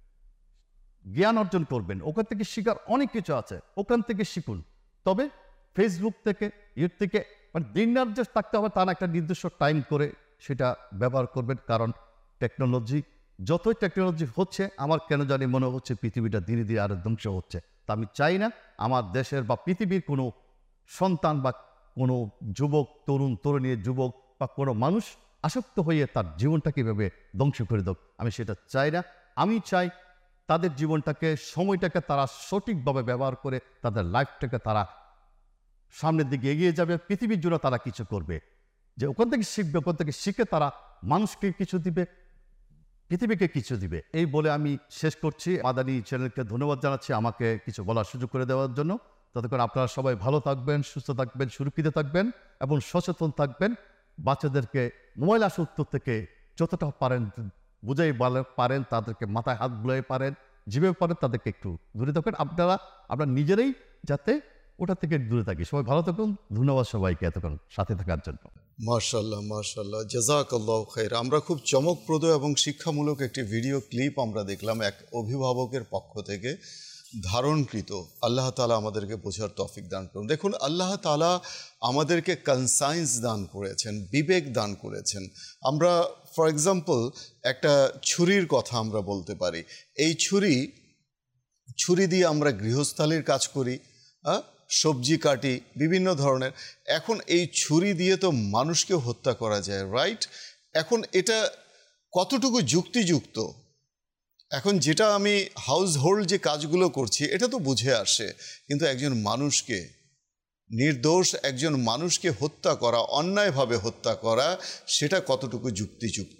জ্ঞান অর্জন করবেন। ওখান থেকে শেখার অনেক কিছু আছে, ওখান থেকে শিখুন। তবে ফেসবুক থেকে, ইউটিউব থেকে মানে দিন রাত যে থাকতে হবে তার একটা নির্দিষ্ট টাইম করে সেটা ব্যবহার করবেন। কারণ টেকনোলজি যতই টেকনোলজি হচ্ছে, আমার কেন জানি মনে হচ্ছে পৃথিবীটা ধীরে ধীরে আরও ধ্বংস হচ্ছে। তা আমি চাই না আমার দেশের বা পৃথিবীর কোনো সন্তান বা কোনো যুবক, তরুণ তরুণী, যুবক বা কোনো মানুষ আসক্ত হয়ে তার জীবনটাকে এভাবে ধ্বংস করে দেব, আমি সেটা চাই না। আমি চাই তাদের জীবনটাকে, সময়টাকে তারা সঠিকভাবে ব্যবহার করে তাদের লাইফটাকে তারা সামনের দিকে এগিয়ে যাবে, পৃথিবীর জন্য তারা কিছু করবে। যে ওখান থেকে শিখবে, ওখান থেকে শিখে তারা মানুষকে কিছু দিবে, পৃথিবীকে কিছু দিবে। এই বলে আমি শেষ করছি। মাদানী চ্যানেলকে ধন্যবাদ জানাচ্ছি আমাকে কিছু বলার সুযোগ করে দেওয়ার জন্য। ততক্ষণ আপনারা সবাই ভালো থাকবেন, সুস্থ থাকবেন, সুরক্ষিত থাকবেন এবং সচেতন থাকবেন। বাচ্চাদেরকে মোবাইল আসক্ত থেকে যতটা পারেন বুঝাই পারেন, তাদেরকে মাথায় হাত বুলাই পারেন, যেভাবে পারেন তাদেরকে একটু দূরে থাকবেন। আপনারা আপনারা নিজেরাই যাতে ওটা থেকে দূরে থাকি। সবাই ভালো থাকুন। ধন্যবাদ সবাইকে এতক্ষণ সাথে থাকার জন্য। মাশাআল্লাহ, মাশাআল্লাহ, জাযাকাল্লাহু খাইর। আমরা খুব চমকপ্রদ এবং শিক্ষামূলক একটি ভিডিও ক্লিপ আমরা দেখলাম এক অভিভাবকের পক্ষ থেকে ধারণকৃত। আল্লাহ তাআলা আমাদেরকে বোঝার তৌফিক দান করুন। দেখুন, আল্লাহ তাআলা আমাদেরকে কনসায়েন্স দান করেছেন, বিবেক দান করেছেন। আমরা ফর এক্সাম্পল একটা ছুরির কথা আমরা বলতে পারি। এই ছুরি ছুরি দিয়ে আমরা গৃহস্থালির কাজ করি, হ্যাঁ, সবজি কাটি, বিভিন্ন ধরনের। এখন এই ছুরি দিয়ে তো মানুষকে হত্যা করা যায়, রাইট? এখন এটা কতটুকু যুক্তিযুক্ত? এখন যেটা আমি হাউস হোল্ড যে কাজগুলো করছি এটা তো বুঝে আসে, কিন্তু একজন মানুষকে, নির্দোষ একজন মানুষকে হত্যা করা, অন্যায়ভাবে হত্যা করা, সেটা কতটুকু যুক্তিযুক্ত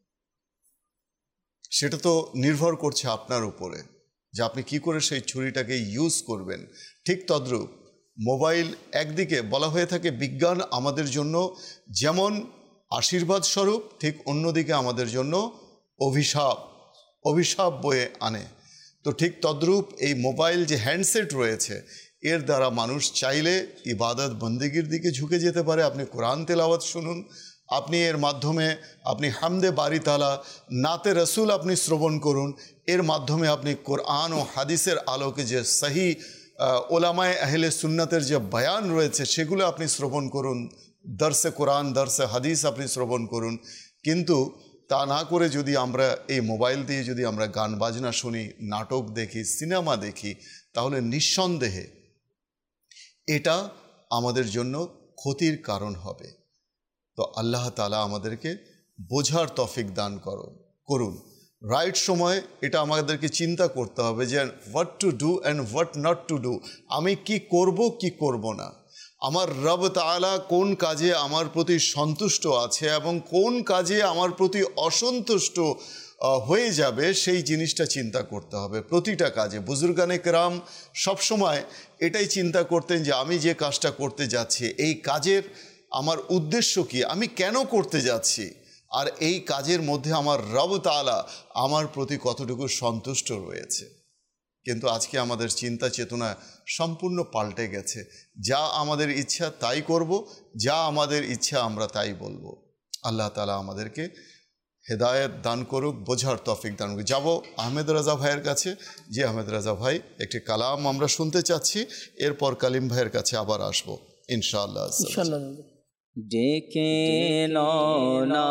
সেটা তো নির্ভর করছে আপনার উপরে, যে আপনি কি করে সেই ছুরিটাকে ইউজ করবেন। ঠিক তদ্রূপ মোবাইল একদিকে বলা হয়ে থাকে বিজ্ঞান আমাদের জন্য যেমন আশীর্বাদ স্বরূপ, ঠিক অন্যদিকে আমাদের জন্য অভিশাপ অভিশাপ বয়ে আনে। তো ঠিক তদ্রূপ এই মোবাইল যে হ্যান্ডসেট রয়েছে, এর দ্বারা মানুষ চাইলে ইবাদত বন্দেগীর দিকে ঝুঁকে যেতে পারে। আপনি কোরআন তেলাওয়াত শুনুন, আপনি এর মাধ্যমে আপনি হামদে বারি তালা, নাতে রসুল আপনি শ্রবণ করুন। এর মাধ্যমে আপনি কোরআন ও হাদিসের আলোকে যে সহি ওলামায়ে আহলে সুন্নাতের যে বয়ান রয়েছে সেগুলো আপনি শ্রবণ করুন, দর্সে কোরআন, দর্সে হাদিস আপনি শ্রবণ করুন। কিন্তু তা না করে যদি আমরা এই মোবাইল দিয়ে যদি আমরা গান বাজনা শুনি, নাটক দেখি, সিনেমা দেখি, তাহলে নিঃসন্দেহে এটা আমাদের জন্য ক্ষতির কারণ হবে। তো আল্লাহ তাআলা আমাদেরকে বোঝার তৌফিক দান করো করুন রাইট সময় এটা আমাদেরকে চিন্তা করতে হবে যে what to do and what not to do. আমি কি করব কি করব না, আমার রব তাআলা কোন কাজে আমার প্রতি সন্তুষ্ট আছে এবং কোন কাজে আমার প্রতি অসন্তুষ্ট হয়ে যাবে সেই জিনিসটা চিন্তা করতে হবে প্রতিটা কাজে। বুজুর্গানে কেরাম সবসময় এটাই চিন্তা করতেন যে আমি যে কাজটা করতে যাচ্ছি এই কাজের আমার উদ্দেশ্য কি, আমি কেন করতে যাচ্ছি, আর এই কাজের মধ্যে আমার রব তাআলা আমার প্রতি কতটুকু সন্তুষ্ট রয়েছে। কিন্তু আজকে আমাদের চিন্তা চেতনা সম্পূর্ণ পাল্টে গেছে। যা আমাদের ইচ্ছা তাই করব, যা আমাদের ইচ্ছা আমরা তাই বলবো। আল্লাহ তাআলা আমাদেরকে হেদায়েত দান করুক, বোঝার তৌফিক দান করুক। যাব আহমেদ রাজা ভাইয়ের কাছে। যে আহমেদ রাজা ভাই, একটি কালাম আমরা শুনতে চাচ্ছি, এরপর কালিম ভাইয়ের কাছে আবার আসবো ইনশাআল্লাহ। ইনশাআল্লাহ। ডেকে না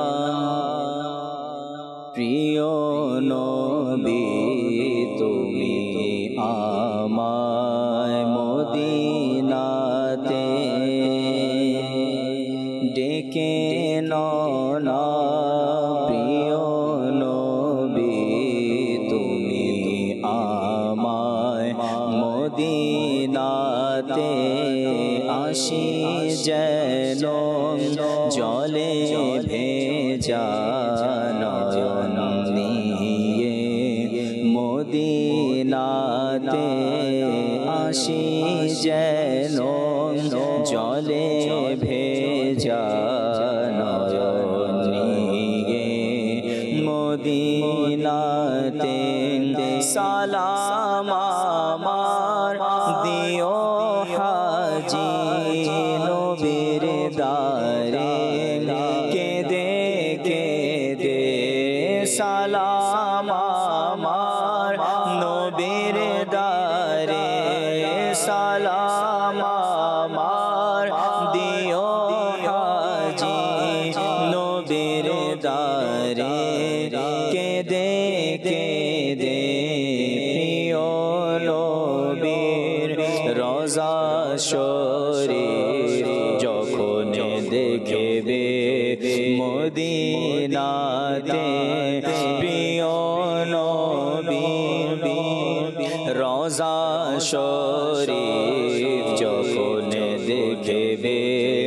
প্রিয় নবী তুমি আমায় মদিনাতে, ডেকে না প্রিয় নবী তুমি আমায় মদিনাতে, আসি যেন জলে ভেজা নয়ন নিয়ে মদিনাতে, আসি যেন জলে ভেজা নয়ন নিয়ে মদিনাতে, সালাম আমার দিও হাজি নবীর দারে, কেঁদে কেঁদে সালাম আমার নবীর দারে, সালাম আমার দিও হাজি নবীর দারে, কেঁদে কেঁদে প্রিয় নবীর রোজা শরীফ যখন দেখবে মদিনাতে, প্রিয় নবীর রোজা শরীফ যখন দেখবে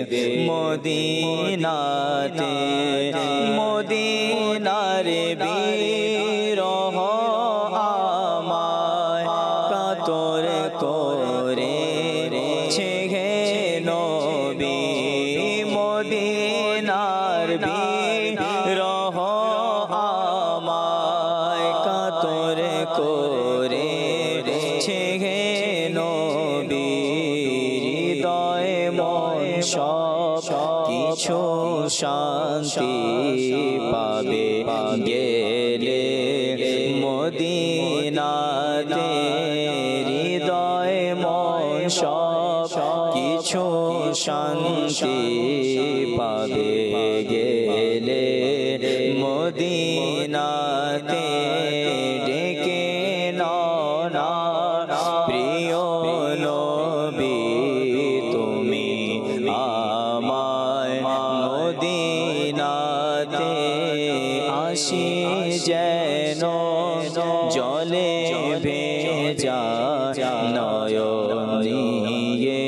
মদিনাতে, মদিনার বিরহ আমায় কাতর করে ছেগে নবী, মদিনার বিরহ আমায় কাতর করে ছেগে নবী, হৃদয় মন সব কিছু শান্তি পাবে গেলে মদিনাতে, হৃদয় মন সব কিছু শান্তি পাবে গেলে মদিনাতে, ডেকে না প্রিয় নবী তুমি আমায় মদিনাতে, আসি যেন জলে ভেজা নয়ন নিয়ে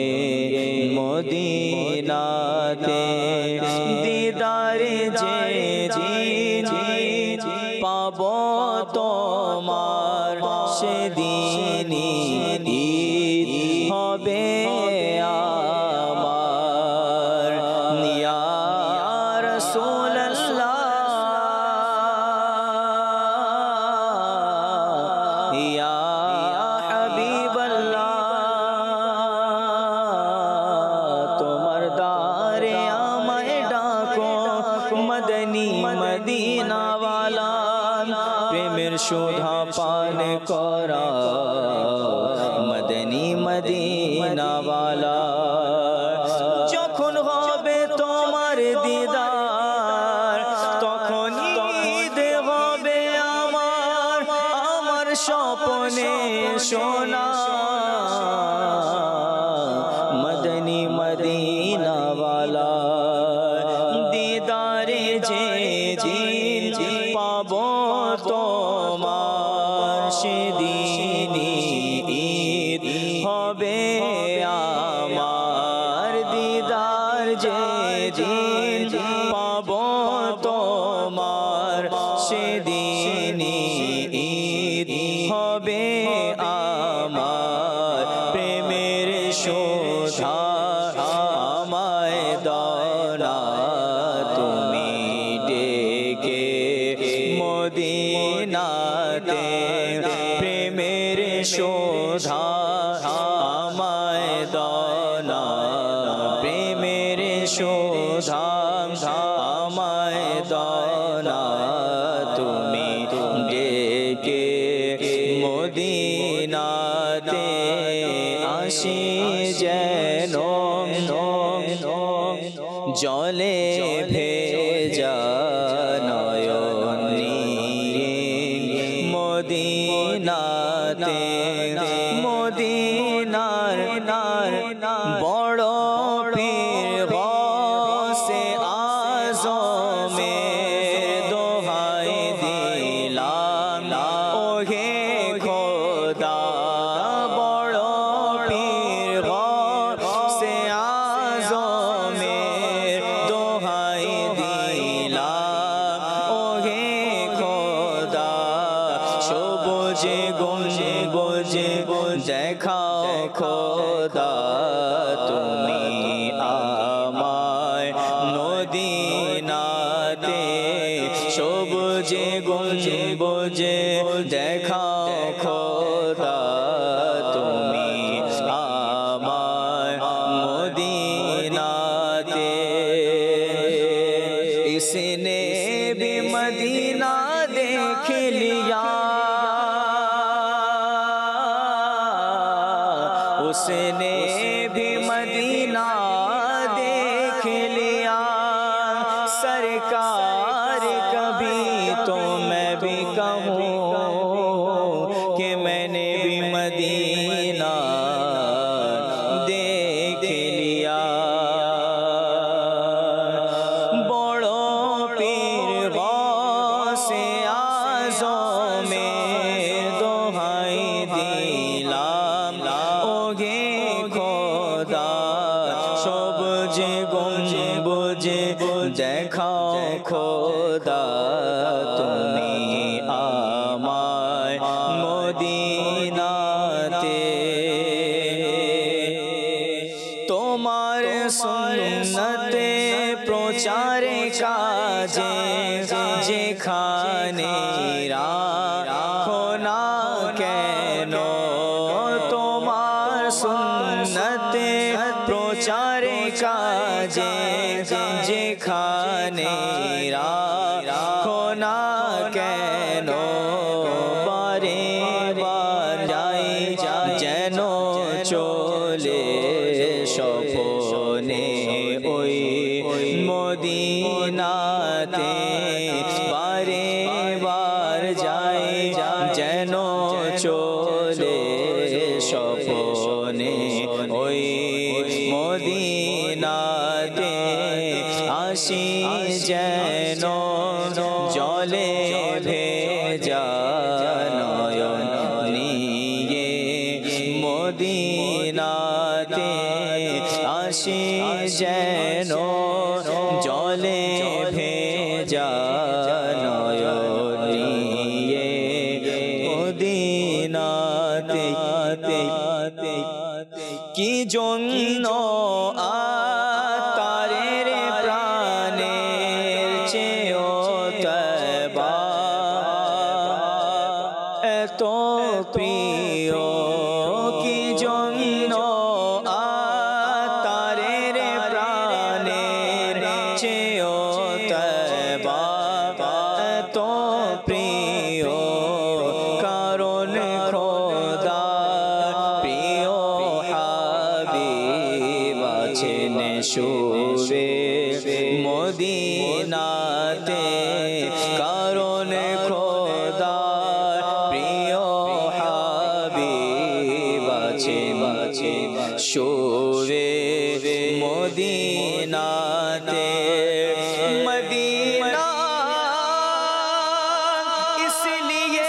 মদিনাতে, দিদারে যে দিন পাব তোমার সেদিনই ঈদ হবে আমার, ইয়া রাসূলুল্লাহ ইয়া হাবিবাল্লাহ, তোমার দারে আমায় ডাকো মদনী মদিনা ওয়ালা, প্রেমের সুধা পান করা মদনী মদিনা ওয়ালা, যখন হবে তোমার দিদার তখন ঈদ হবে আমার, আমার স্বপ্নে সোনা মদনী মদিনা ওয়ালা, দিদারে যে দিন পাব তোমার সেদিনই ঈদ হবে আমার, দিদার যে দিন পাব তোমার সেদিন হবে আমার প্রেমের শোধা আমায় দানা তুমি ডেকে মদিনাতে প্রেমের শোধা আমায় দানা প্রেমের শোধা আমায় দানা তুমি ডেকে মদিনাতে আসি যেন জলে ভেজা নয়ন নিয়ে মদিনাতে মদিনার বড় পীর গৌসে আজমের দোহাই দিলাম ওহে খোদা বড় পীর গৌসে আজমের দোহাই দিলাম ওহে খোদা সবুজ গম্বুজ দেখাও খোদা তুমি আমায় মদিনাতে সবুজ গম্বুজ দেখাও খোদা তুমি আমায় মদিনাতে इसने भी मदीना देख लिया उसने भी मदीना देख लिया सरकार कभी तो मैं भी कहूँ कि मैंने भी मदीना देख लिया बड़ो पीर गौसे आज़मेर दोहाई दिलाम ओगे খোদা সবুজ গম্বুজ দেখাও খোদা তুমি আমায় মদিনাতে তোমার সুন্নতে প্রচারে কাজে যেখানে রাখো না কেন তোমার সুন্নতে প্রচারে কাজে যেখানে রাখো না কেন বারে বার যাই যেন চলে স্বপনে ওই মদিনাতে বারে বার যাই যেন চলে স্বপনে ওই মদিনাতে আসি যেন জলে ভেজা নয়ন নিয়ে মদিনাতে আসি যেন জলে ভেজা নয়ন নিয়ে মদিনাতে কি জন্য আতারের প্রাণের চেয়েও তবা এত প্রিয় কি জন্য আতারের প্রাণের চেয়েও তবা এত প্রিয় কারণ খোদা প্রিয় হাবিব আছেন শুবে মদিনাতে কারণ খোদা প্রিয় হাবিব আছেন শুবে মদিনাতে মদিনা इसलिए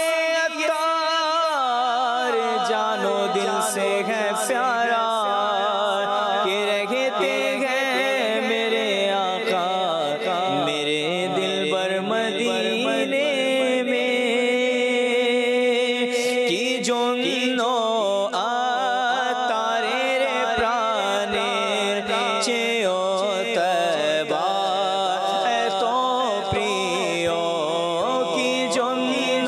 अतार जानो दिल से है प्यारा कि रहते हैं मेरे आका मेरे दिल बर मदीने में कि জন্য তারের প্রাণের চেয়েও তয়বা এত প্রিয়, কি জন্য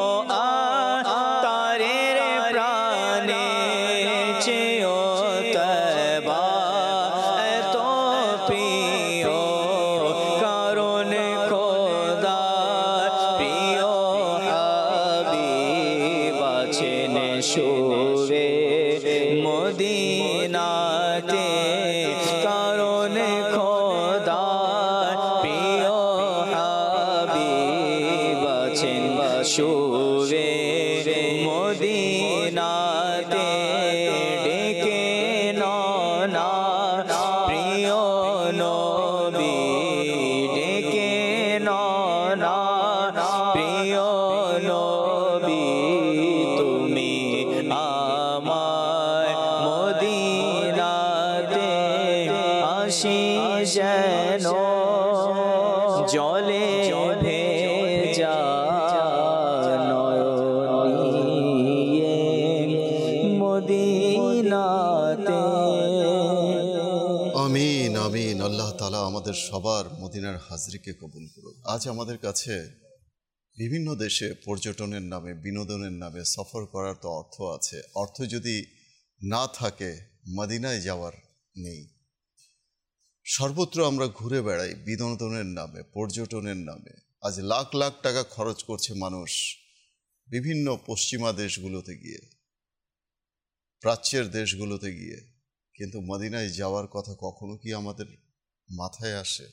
তারের প্রাণের চেয়েও তয়বা এত প্রিয়, কারণ খোদা প্রিয় হাবিব আছেন শুয়ে মদিনাতে, কারণ খোদা প্রিয় হাবিব আছেন শুয়ে মদিনাতে, ডেকে না প্রিয় নবী, ডেকে না প্রিয় নবী, তুমি আমায় মদিনাতে আসি যেন জলে ভেজা নয়ন নিয়ে মদিনাতে। আমিন আমিন। আল্লাহ তাআলা আমাদের সবার মদিনার হাজরিকে কবুল করুন। আজ আমাদের কাছে বিভিন্ন দেশে পর্যটনের নামে, বিনোদনের নামে সফর করার তো অর্থ আছে, অর্থ যদি না থাকে মদিনায় যাওয়ার নেই। সর্বত্র আমরা ঘুরে বেড়াই বিনোদনের নামে, পর্যটনের নামে। আজ লাখ লাখ টাকা খরচ করছে মানুষ বিভিন্ন পশ্চিমা দেশগুলোতে গিয়ে, প্রাচ্যের দেশগুলোতে গিয়ে, কিন্তু মদিনায় যাওয়ার কথা কখনো কি আমাদের মাথায় আসে?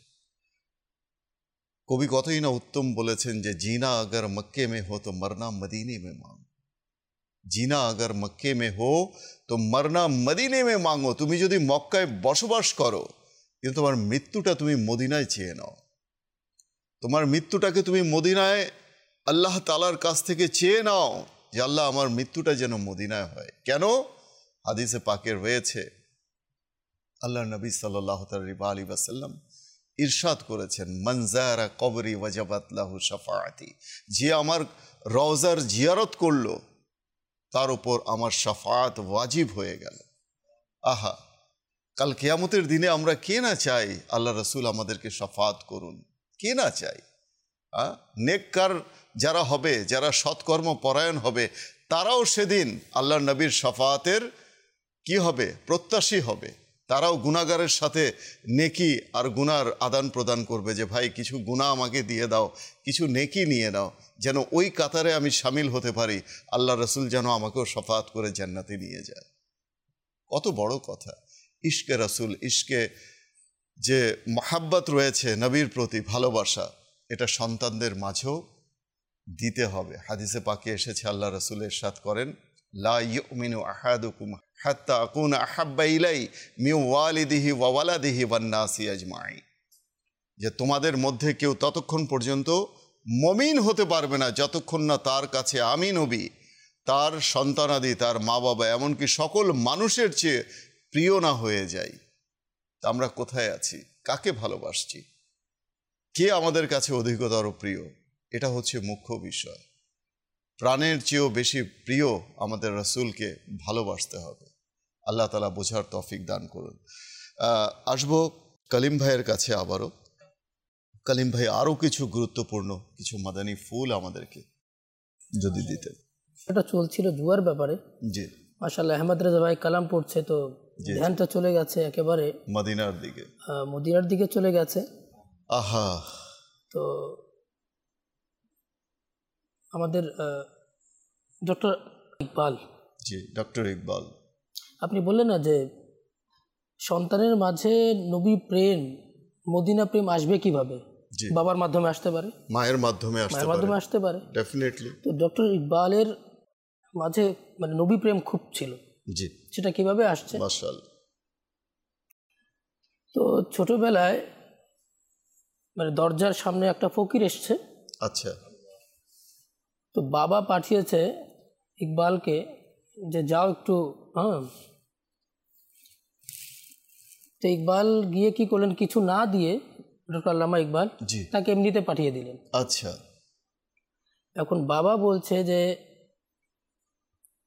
কবি কতই না উত্তম বলেছেন যে জিনা আগর মক্কে মে হো তো মরনা মদিনে মে মাঙ্গো, জিনা আগর মক্কে মে হো তো মরনা মদিনে মে মাঙ্গো। তুমি যদি মক্কায় বসবাস করো কিন্তু তোমার মৃত্যুটা তুমি মদিনায় চেয়ে নাও, তোমার মৃত্যুটাকে তুমি মদিনায় আল্লাহ তাআলার কাছ থেকে চেয়ে নাও যে আল্লাহ আমার মৃত্যুটা যেন মদিনায় হয়। কেন? হাদিসে পাকের রয়েছে, আল্লাহ নবী সাল্লাল্লাহু আলাইহি ওয়াসাল্লাম ইরশাদ করেছেন, মনজারা কবরি ওয়াজাবাত লাহু শাফাআতি, যে আমার রওজার জিয়ারত করলো তার উপর আমার শাফাআত ওয়াজিব হয়ে গেল। আহা, কাল কিয়ামতের দিনে আমরা কে না চাই আল্লাহ রসুল আমাদেরকে শাফাআত করুন, কে না চাই? হ্যাঁ, নেককার যারা হবে, যারা সৎকর্ম পরায়ণ হবে, তারাও সেদিন আল্লাহ নবীর শাফাআতের কি হবে? প্রত্যাশী হবে। তারাও গুনাহগারের সাথে নেকি আর গুনার আদান প্রদান করবে যে ভাই কিছু গুনাহ আমাকে দিয়ে দাও, কিছু নেকি নিয়ে নাও, যেন ওই কাতারে আমি সামিল হতে পারি, আল্লাহ রসুল যেন আমাকেও শাফাআত করে জান্নাতে নিয়ে যায়। কত বড় কথা! ইশকে রসুল, ইশকে যে মহাব্বত রয়েছে নবীর প্রতি ভালোবাসা, এটা সন্তানদের মাঝেও দিতে হবে। হাদিসে পাকে এসেছে, আল্লাহ রসুল ইরশাদ করেন, লা ইউমিনু আহাদুকুম হাত্তা আকুনা আহাব্বা ইলাই মিন ওয়ালিদিহি ওয়া ওয়ালাদিহি ওয়ান নাসি আজমাইন, যে তোমাদের মধ্যে কেউ ততক্ষণ পর্যন্ত মমিন হতে পারবে না যতক্ষণ না তার কাছে আমি নবী, তার সন্তানাদি, তার মা বাবা, এমনকি সকল মানুষের চেয়ে প্রিয় না হয়ে যাই। আমরা কোথায় আছি? কাকে ভালোবাসছি? কে আমাদের কাছে অধিকতর প্রিয়? এটা হচ্ছে মুখ্য বিষয়। প্রাণের চেয়েও বেশি প্রিয় আমাদের রসুলকে ভালোবাসতে হবে। আল্লাহ তাআলা বোঝার তৌফিক দান করুন। আসবো কলিম ভাইয়ের কাছে আবারও। কলিম ভাই, আরও কিছু গুরুত্বপূর্ণ কিছু মাদানী ফুল আমাদেরকে যদি দিতেন। এটা চলছিল জুয়ার ব্যাপারে। জি মাশাআল্লাহ, আহমদ রেজা ভাই কালাম পড়ছে তো ধ্যানটা চলে গেছে একেবারে মদিনার দিকে, মদিনার দিকে চলে গেছে। আহা, তো আমাদের ডক্টর ইকবাল, জি ডক্টর ইকবাল, আপনি বললেন না যে সন্তানের মাঝে নবী প্রেম, মদিনা প্রেম আসবে কিভাবে? বাবার মাধ্যমে আসতে পারে, মায়ের মাধ্যমে আসতে পারে, মাধ্যমে আসতে পারে ডেফিনেটলি। তো ডক্টর ইকবালের মাঝে মানে নবী প্রেম খুব ছিল, জি, সেটা কিভাবে আসছে? মাশাআল্লাহ। তো ছোটবেলায় মানে দরজার সামনে একটা ফকির এসছে, আচ্ছা, তো বাবা পাঠিয়েছে ইকবালকে যে যাও একটু, হ্যাঁ। তো ইকবাল গিয়ে কি করলেন, কিছু না দিয়ে ডক্টর আল্লামা ইকবাল তাকে এমনিতে পাঠিয়ে দিলেন। আচ্ছা, এখন বাবা বলছে যে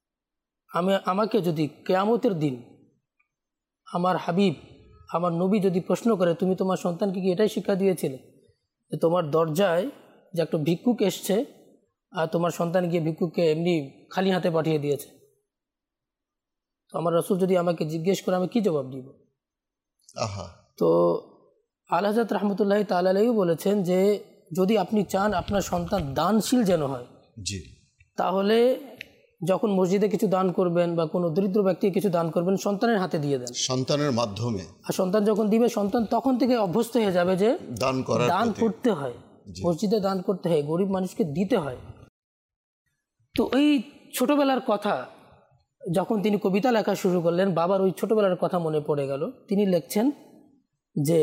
আমি আমাকে যদি কিয়ামতের দিন আমার হাবিব আমার নবী যদি প্রশ্ন করে তুমি তোমার সন্তানকে কি এটাই শিক্ষা দিয়েছিলে যে তোমার দরজায় যে একটা ভিক্ষুক এসছে আর তোমার সন্তান গিয়ে ভিক্ষুককে এমনি খালি হাতে পাঠিয়ে দিয়েছে, তো আমার রাসূল যদি আমাকে জিজ্ঞেস করে আমি কি জবাব দিব? আহা, তো আলা হযরত রাহমাতুল্লাহি তাআলা আলাইহি বলেছেন যে যদি আপনি চান আপনার সন্তান দানশীল যেন হয়, জি, তাহলে যখন মসজিদে কিছু দান করবেন বা কোনো দরিদ্র ব্যক্তিকে কিছু দান করবেন সন্তানের হাতে দিয়ে দেন। সন্তানের মাধ্যমে। আর সন্তান যখন দিবে সন্তান তখন থেকে অভ্যস্ত হয়ে যাবে যে দান করার দান প্রতি। করতে হয়, মসজিদে দান করতে হয়, গরিব মানুষকে দিতে হয়। তো এই ছোটবেলার কথা যখন তিনি কবিতা লেখা শুরু করলেন, বাবার ওই ছোটবেলার কথা মনে পড়ে গেল। তিনি লিখছেন যে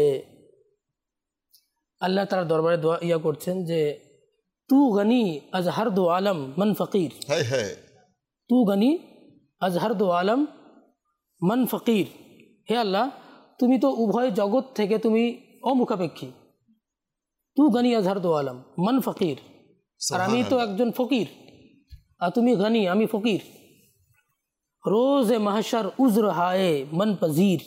আল্লাহ তার দরবারে দোয়া ইয়া করছেন যে তু গনি আজ হর দো আলম মন ফকির, হ্যাঁ হ্যাঁ, তু গনি আজ হর দো আলম মন ফকির, হে আল্লাহ তুমি তো উভয় জগৎ থেকে তুমি অমুখাপেক্ষী। তু গনি আজ হর দো আলম মন ফকির, আর আমি তো একজন ফকির, আর তুমি গনি আমি ফকির। রোজ মাহশর উজর হায়ে মন পজির,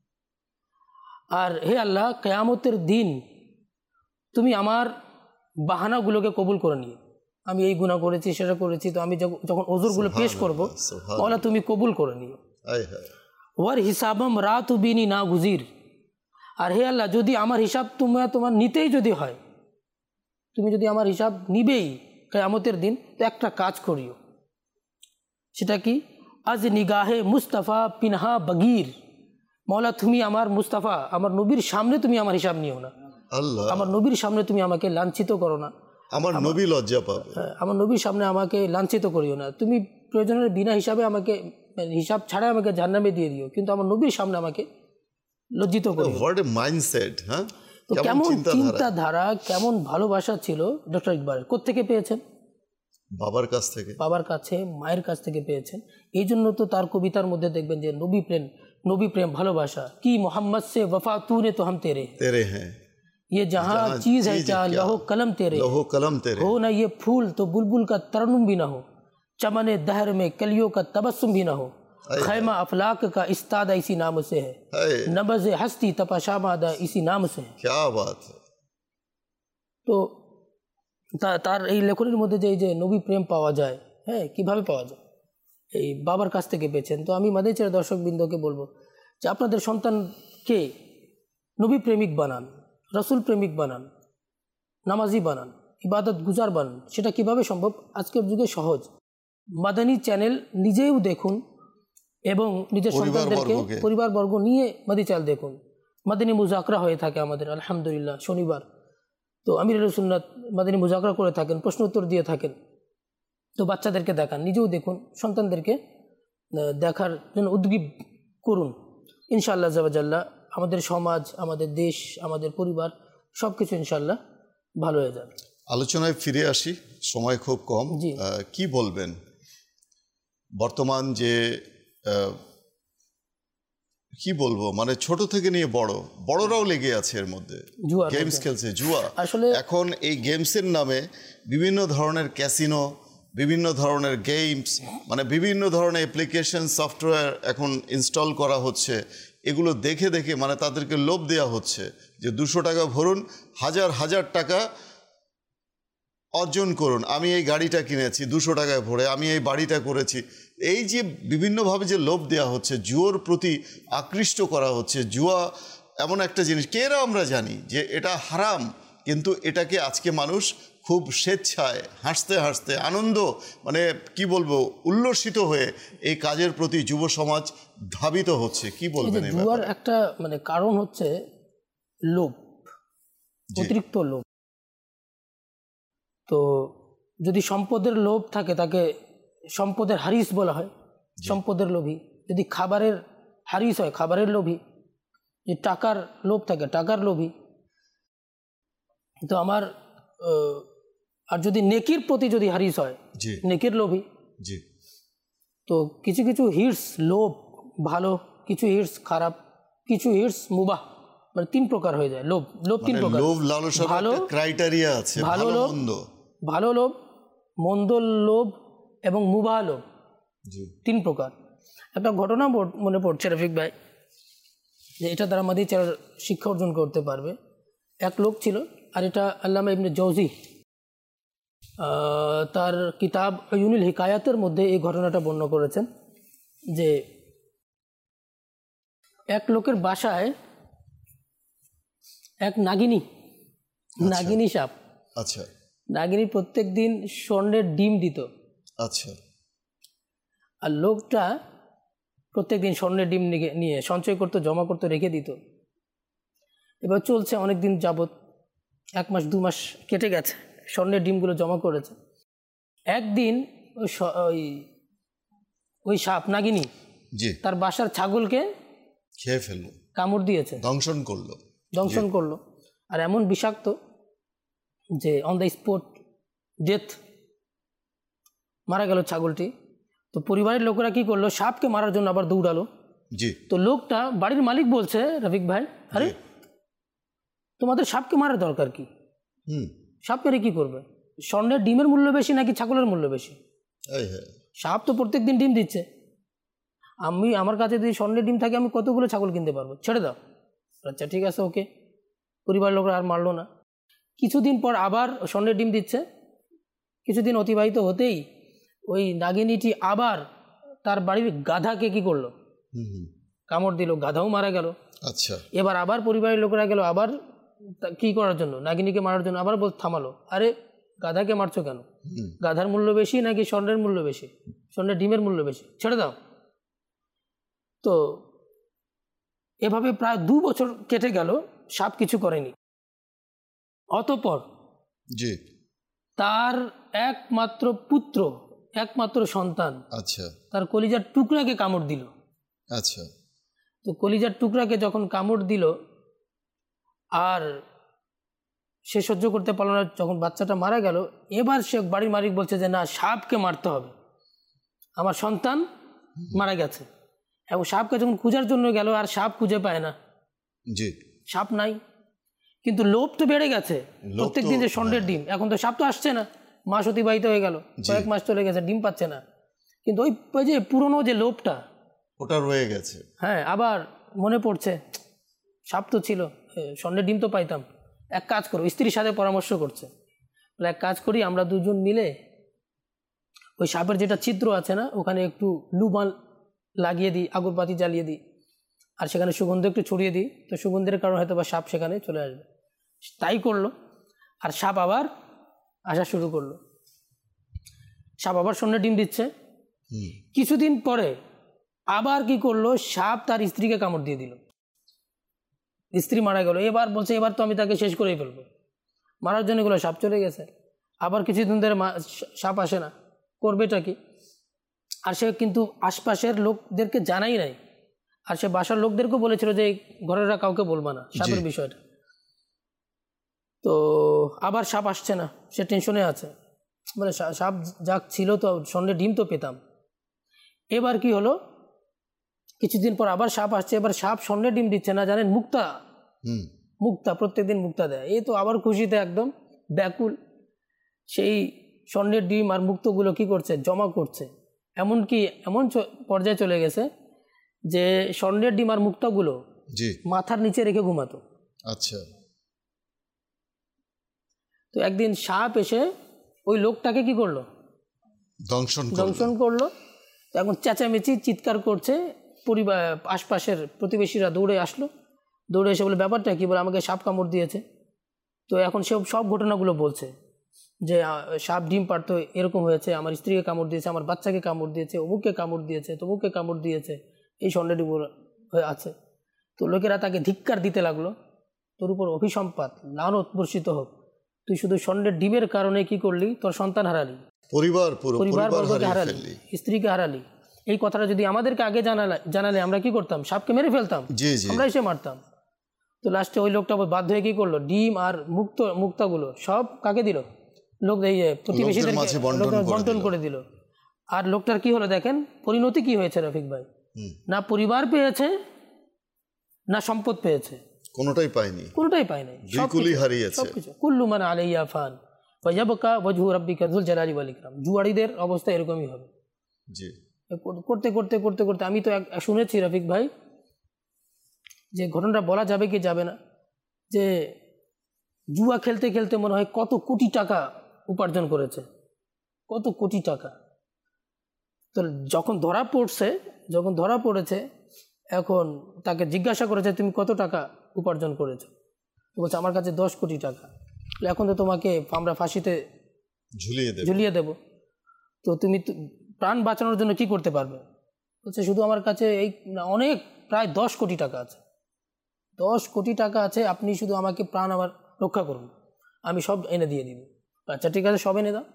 আর হে আল্লাহ কিয়ামতের দিন তুমি আমার বাহানাগুলোকে কবুল করে নিও। আমি এই গুনাহ করেছি সেটা করেছি, তো আমি যখন ওজরগুলো পেশ করবো আল্লাহ তুমি কবুল করে নিও। ওয়ার হিসাবম রাত বিনি না গুজির, আর হে আল্লাহ যদি আমার হিসাব তুমি তোমার নিতেই যদি হয়, তুমি যদি আমার হিসাব নিবেই কিয়ামতের দিন, তো একটা কাজ করিও। সেটা কি? আজ নিগাহে মুস্তাফা পিনহা বগির, মওলা তুমি আমার মুস্তাফা আমার নবীর সামনে তুমি আমার হিসাব নিও না, আল্লাহ আমার নবীর সামনে তুমি আমাকে লাঞ্ছিত করো না, আমার নবী লজ্জা পাবে, আমার নবীর সামনে আমাকে লাঞ্ছিত করিও না। তুমি প্রয়োজনের বিনা হিসাবে আমাকে হিসাব ছাড়া আমাকে জাহান্নামে দিয়ে দিও, কিন্তু আমার নবীর সামনে আমাকে লজ্জিত করিও। হোয়াট এ মাইন্ডসেট, হ্যাঁ, তো কেমন চিন্তাধারা, কেমন ভালোবাসা ছিল ডক্টর ইকবাল। কোত্থেকে পেয়েছেন? বাবার কাছ থেকে, বাবার কাছে, মায়ের কাছ থেকে পেয়েছেন। এই জন্য তো তার কবিতার মধ্যে দেখবেন যে নবী প্রেম, নবী প্রেম ভালোবাসা কি মোহাম্মদ সে वफा तूने तो हम तेरे तेरे हैं, ये जहाँ चीज है क्या लहो कलम तेरे, लहो कलम तेरे, हो ना ये फूल तो बुलबुल का तरन्नुम भी ना हो, चमने दहर में कलियों का तबस्सुम भी ना हो, खैमा अफलाक का इस्तादा इसी नाम से है, नबज़ हस्ती तपाशामादा इसी नाम से है। क्या बात है। তো তার এই লেখনের মধ্যে যে এই যে নবী প্রেম পাওয়া যায়, হ্যাঁ, কিভাবে পাওয়া যায়? এই বাবার কাছ থেকে পেয়েছেন। তো আমি মাদারীচের দর্শকবৃন্দকে বলবো যে আপনাদের সন্তানকে নবী প্রেমিক বানান, রসুল প্রেমিক বানান, নামাজি বানান, ইবাদত গুজার বানান। সেটা কিভাবে সম্ভব? আজকের যুগে সহজ। মাদানী চ্যানেল নিজেও দেখুন এবং নিজের সন্তানদেরকে পরিবারবর্গ নিয়ে মাদানী চ্যানেল দেখুন। মাদানী মুজাকরা হয়ে থাকে আমাদের আলহামদুলিল্লাহ শনিবার। তো আমির সুন্নাত মাদানী মুজাকরা করে থাকেন, প্রশ্ন উত্তর দিয়ে থাকেন। তো বাচ্চাদেরকে দেখান, নিজেও দেখুন, সন্তানদেরকে দেখার জন্য উদ্গ্রীব করুন। ইনশাআল্লাহ জাল্লাহ আমাদের সমাজ, আমাদের দেশ, আমাদের পরিবার সব কিছু ইনশাআল্লাহ ভালো হয়ে যাবে। আলোচনায় ফিরে আসি, সময় খুব কম। কি বলবেন বর্তমান যে কি বলবো, মানে ছোট থেকে নিয়ে বড়, বড়রাও লেগে আছে এর মধ্যে, গেমস খেলছে, জুয়া। আসলে এখন এই গেমসের নামে বিভিন্ন ধরনের ক্যাসিনো, বিভিন্ন ধরনের গেমস, মানে বিভিন্ন ধরনের অ্যাপ্লিকেশন সফটওয়্যার এখন ইনস্টল করা হচ্ছে। এগুলো দেখে দেখে মানে তাদেরকে লোভ দেওয়া হচ্ছে যে দুশো টাকা ভরুন, হাজার হাজার টাকা অর্জন করুন। আমি এই গাড়িটা কিনেছি দুশো টাকায় ভরে, আমি এই বাড়িটা করেছি। এই যে বিভিন্নভাবে যে লোভ দেওয়া হচ্ছে, জুয়োর প্রতি আকৃষ্ট করা হচ্ছে। জুয়া এমন একটা জিনিস, কেরা আমরা জানি যে এটা হারাম, কিন্তু এটাকে আজকে মানুষ খুব স্বেচ্ছায় হাসতে হাসতে আনন্দ, মানে কি বলবো, উল্লসিত হয়ে এই কাজের প্রতি যুব সমাজ ধাবিত হচ্ছে। কি বলবেন? জুয়ার একটা মানে কারণ হচ্ছে লোভ, অতিরিক্ত লোভ। তো যদি সম্পদের লোভ থাকে তাকে সম্পদের হারিস বলা হয়, সম্পদের লোভী। যদি খাবারের হারিস হয়, খাবারের লোভী। যদি টাকার লোভ থাকে, টাকার লোভী। তো আমার আর যদি নেকির প্রতি যদি হারিস হয়, নেকির লোভী। তো কিছু কিছু হিটস লোভ ভালো, কিছু হিটস খারাপ, কিছু হিটস মুবাহ, মানে তিন প্রকার হয়ে যায় লোভ। লোভ তিন প্রকার, ভালো ক্রাইটেরিয়া আছে, ভালো লোভ, ভালো লোভ, মন্দ লোভ এবং মুবাহ লোভ। তিন প্রকার। একটা ঘটনা মনে পড়ছে রফিক ভাই, যে এটা দ্বারা আমাদের যারা শিক্ষা অর্জন করতে পারবে। এক লোক ছিল, আর এটা আল্লামা ইবনে জৌজি তার কিতাব আয়ুনুল হিকায়াতের মধ্যে এই ঘটনাটা বর্ণনা করেছেন, যে এক লোকের বাসায় এক নাগিনী নাগিনী সাপ আচ্ছা নাগিনী প্রত্যেক দিন স্বর্ণের ডিম দিত। আচ্ছা। আর লোকটা প্রত্যেক দিন স্বর্ণের ডিম নিয়ে সঞ্চয় করতো, জমা করতো, রেখে দিত। এবার চলছে অনেক দিন যাবত, এক মাস দু মাস কেটে গেছে, স্বর্ণের ডিমগুলো জমা করেছে। একদিন ওই ওই সাপ নাগিনী তার বাসার ছাগলকে খেয়ে ফেললো, কামড় দিয়েছে, দংশন করলো দংশন করলো আর এমন বিষাক্ত যে অন দ্য স্পট ডেথ, মারা গেল ছাগলটি। তো পরিবারের লোকেরা কি করলো, সাপকে মারার জন্য আবার দৌড়ালো। জি। তো লোকটা, বাড়ির মালিক বলছে, রফিক ভাই, আরে তোমাদের সাপকে মারার দরকার কি? হুম সাপ মেরে কি করবে? স্বর্ণের ডিমের মূল্য বেশি নাকি ছাগলের মূল্য বেশি? সাপ তো প্রত্যেক দিন ডিম দিচ্ছে, আমি আমার কাছে যদি স্বর্ণের ডিম থাকে আমি কতগুলো ছাগল কিনতে পারবো, ছেড়ে দাও। আচ্ছা ঠিক আছে, ওকে। পরিবারের লোকরা আর মারলো না। কিছুদিন পর আবার স্বর্ণের ডিম দিচ্ছে। কিছুদিন অতিবাহিত হতেই ওই নাগিনীটি আবার তার বাড়ির গাধাকে কি করলো, কামড় দিল, গাধাও মারা গেল। আচ্ছা। এবার আবার পরিবারের লোকেরা গেল আবার কি করার জন্য, নাগিনীকে মারার জন্য। আবার বল থামালো, আরে গাধাকে মারছো কেন? গাধার মূল্য বেশি নাকি স্বর্ণের মূল্য বেশি? স্বর্ণের ডিমের মূল্য বেশি, ছেড়ে দাও। তো এভাবে প্রায় দু বছর কেটে গেল, সাপ কিছু করেনি। অতঃপর জি তার একমাত্র পুত্র, একমাত্র সন্তান, আচ্ছা, তার কলিজার টুকরাকে কামড় দিল। আচ্ছা। তো কলিজার টুকরাকে যখন কামড় দিল, আর সে সহ্য করতে পারল না, যখন বাচ্চাটা মারা গেল, এবার সে বাড়ির মালিক বলছে যে না, সাপকে মারতে হবে, আমার সন্তান মারা গেছে। এবং সাপকে যখন খোঁজার জন্য গেল, আর সাপ খুঁজে পায় না, জি, সাপ নাই। কিন্তু লোভ তো বেড়ে গেছে, প্রত্যেক দিন যে স্বর্ণের ডিম, এখন তো সাপ তো আসছে না, মাস অতিবাহিত হয়ে গেল, কয়েক মাস চলে গেছে, ডিম পাচ্ছে না। কিন্তু ওই যে পুরনো যে লোভটা, ওটা রয়ে গেছে। হ্যাঁ, আবার মনে পড়ছে সাপ তো ছিল, স্বর্ণের ডিম তো পাইতাম, এক কাজ করো, স্ত্রীর সাথে পরামর্শ করছে, বলে এক কাজ করি, আমরা দুজন মিলে ওই সাপের যেটা ছিদ্র আছে না, ওখানে একটু লুবান লাগিয়ে দিই, আগরবাতি জ্বালিয়ে দিই, আর সেখানে সুগন্ধ একটু ছড়িয়ে দিই, তো সুগন্ধের কারণে হয়তো বা সাপ সেখানে চলে আসবে। তাই করলো, আর সাপ আবার আসা শুরু করলো। সাপ আবার স্বর্ণের ডিম দিচ্ছে। কিছুদিন পরে আবার কি করলো, সাপ তার স্ত্রীকে কামড় দিয়ে দিল, স্ত্রী মারা গেল। এবার বলছে এবার তো আমি তাকে শেষ করেই ফেলবো, মারার জন্য এগুলো সাপ চলে গেছে। আবার কিছুদিন ধরে সাপ আসে না, করবেটা কি? আর সে কিন্তু আশপাশের লোকদেরকে জানাই নাই, আর সে বাসার লোকদেরকেও বলেছিল যে ঘরেরা কাউকে বলবা না সাপের বিষয়টা। তো আবার সাপ আসছে না, সে টেনশনে আছে, মানে সাপ যাক ছিল তো স্বর্ণের ডিম তো পেতাম। এবার কি হলো, কিছুদিন পর আবার সাপ আসছে, এবার সাপ স্বর্ণের ডিম দিচ্ছে না, জানেন, মুক্তা, মুক্তা প্রত্যেকদিন মুক্তা দেয়। এই তো আবার খুশিতে একদম ব্যাকুল, সেই স্বর্ণের ডিম আর মুক্তগুলো কি করছে, জমা করছে। এমনকি এমন পর্যায়ে চলে গেছে যে স্বর্ণের ডিম আর মুক্তাগুলো মাথার নিচে রেখে ঘুমাতো। আচ্ছা। তো একদিন সাপ এসে ওই লোকটাকে কি করলো, দংশন দংশন করলো। এখন চেঁচামেচি চিৎকার করছে, পরিবার আশপাশের প্রতিবেশীরা দৌড়ে আসলো, দৌড়ে এসে বলে ব্যাপারটা কি, বলে আমাকে সাপ কামড় দিয়েছে। তো এখন সে সব ঘটনাগুলো বলছে যে সাপ ডিম পারতো, এরকম হয়েছে, আমার স্ত্রীকে কামড় দিয়েছে, আমার বাচ্চাকে কামড় দিয়েছে, অমুককে কামড় দিয়েছে, তমুককে কামড় দিয়েছে, এই স্বর্ণের ডিম হয়ে আছে। তো লোকেরা তাকে ধিক্কার দিতে লাগলো, তোর উপর অভিসম্পাত, লানত বর্ষিত হোক, তুই শুধু স্বর্ণের ডিমের কারণে কি করলি, তোর সন্তান হারালি, পরিবার পরিবার বর্গকে হারালি, স্ত্রীকে হারালি। এই কথাটা যদি আমাদেরকে আগে জানালে জানালে আমরা কি করতাম, সাপকে মেরে ফেলতাম, আমরা এসে মারতাম। তো লাস্টে ওই লোকটা বাধ্য হয়ে কি করলো, ডিম আর মুক্ত মুক্তাগুলো সব কাকে দিল, লোক এই প্রতিবেশীদের বন্টন করে দিল। আর লোকটার কি হলো দেখেন, পরিণতি কি হয়েছে রফিক ভাই, না পরিবার পেয়েছে না সম্পদ পেয়েছে, কোনোটাই পায়নি, কোনোটাই পায়নি, দুইকুলই হারিয়েছে। সবকিছু কুল্লু মান আলাইহা ফান ওয়া ইয়াবকা ওয়াজহু রাব্বিকা যুল জালালি ওয়াল ইকরাম। জুয়াড়িদের অবস্থা এরকমই হবে। জি, করতে করতে করতে করতে আমি তো এক- শুনেছি রফিক ভাই, যে ঘটনাটা বলা যাবে কি যাবে না, যে জুয়া খেলতে খেলতে মনে হয় কত কোটি টাকা উপার্জন করেছে, কত কোটি টাকা। তো যখন ধরা পড়ছে যখন ধরা পড়েছে এখন তাকে জিজ্ঞাসা করেছে তুমি কত টাকা উপার্জন করেছো, তো বলছে আমার কাছে দশ কোটি টাকা। বলে, এখন তো তোমাকে আমরা ফাঁসিতে ঝুলিয়ে দেবে। ঝুলিয়ে দেব, তো তুমি তো প্রাণ বাঁচানোর জন্য কি করতে পারবে? বলছে শুধু আমার কাছে এই না, অনেক প্রায় দশ কোটি টাকা আছে, দশ কোটি টাকা আছে, আপনি শুধু আমাকে প্রাণ আমার রক্ষা করুন, আমি সব এনে দিয়ে দিব। আচ্ছা ঠিক আছে, সব এনে দাও।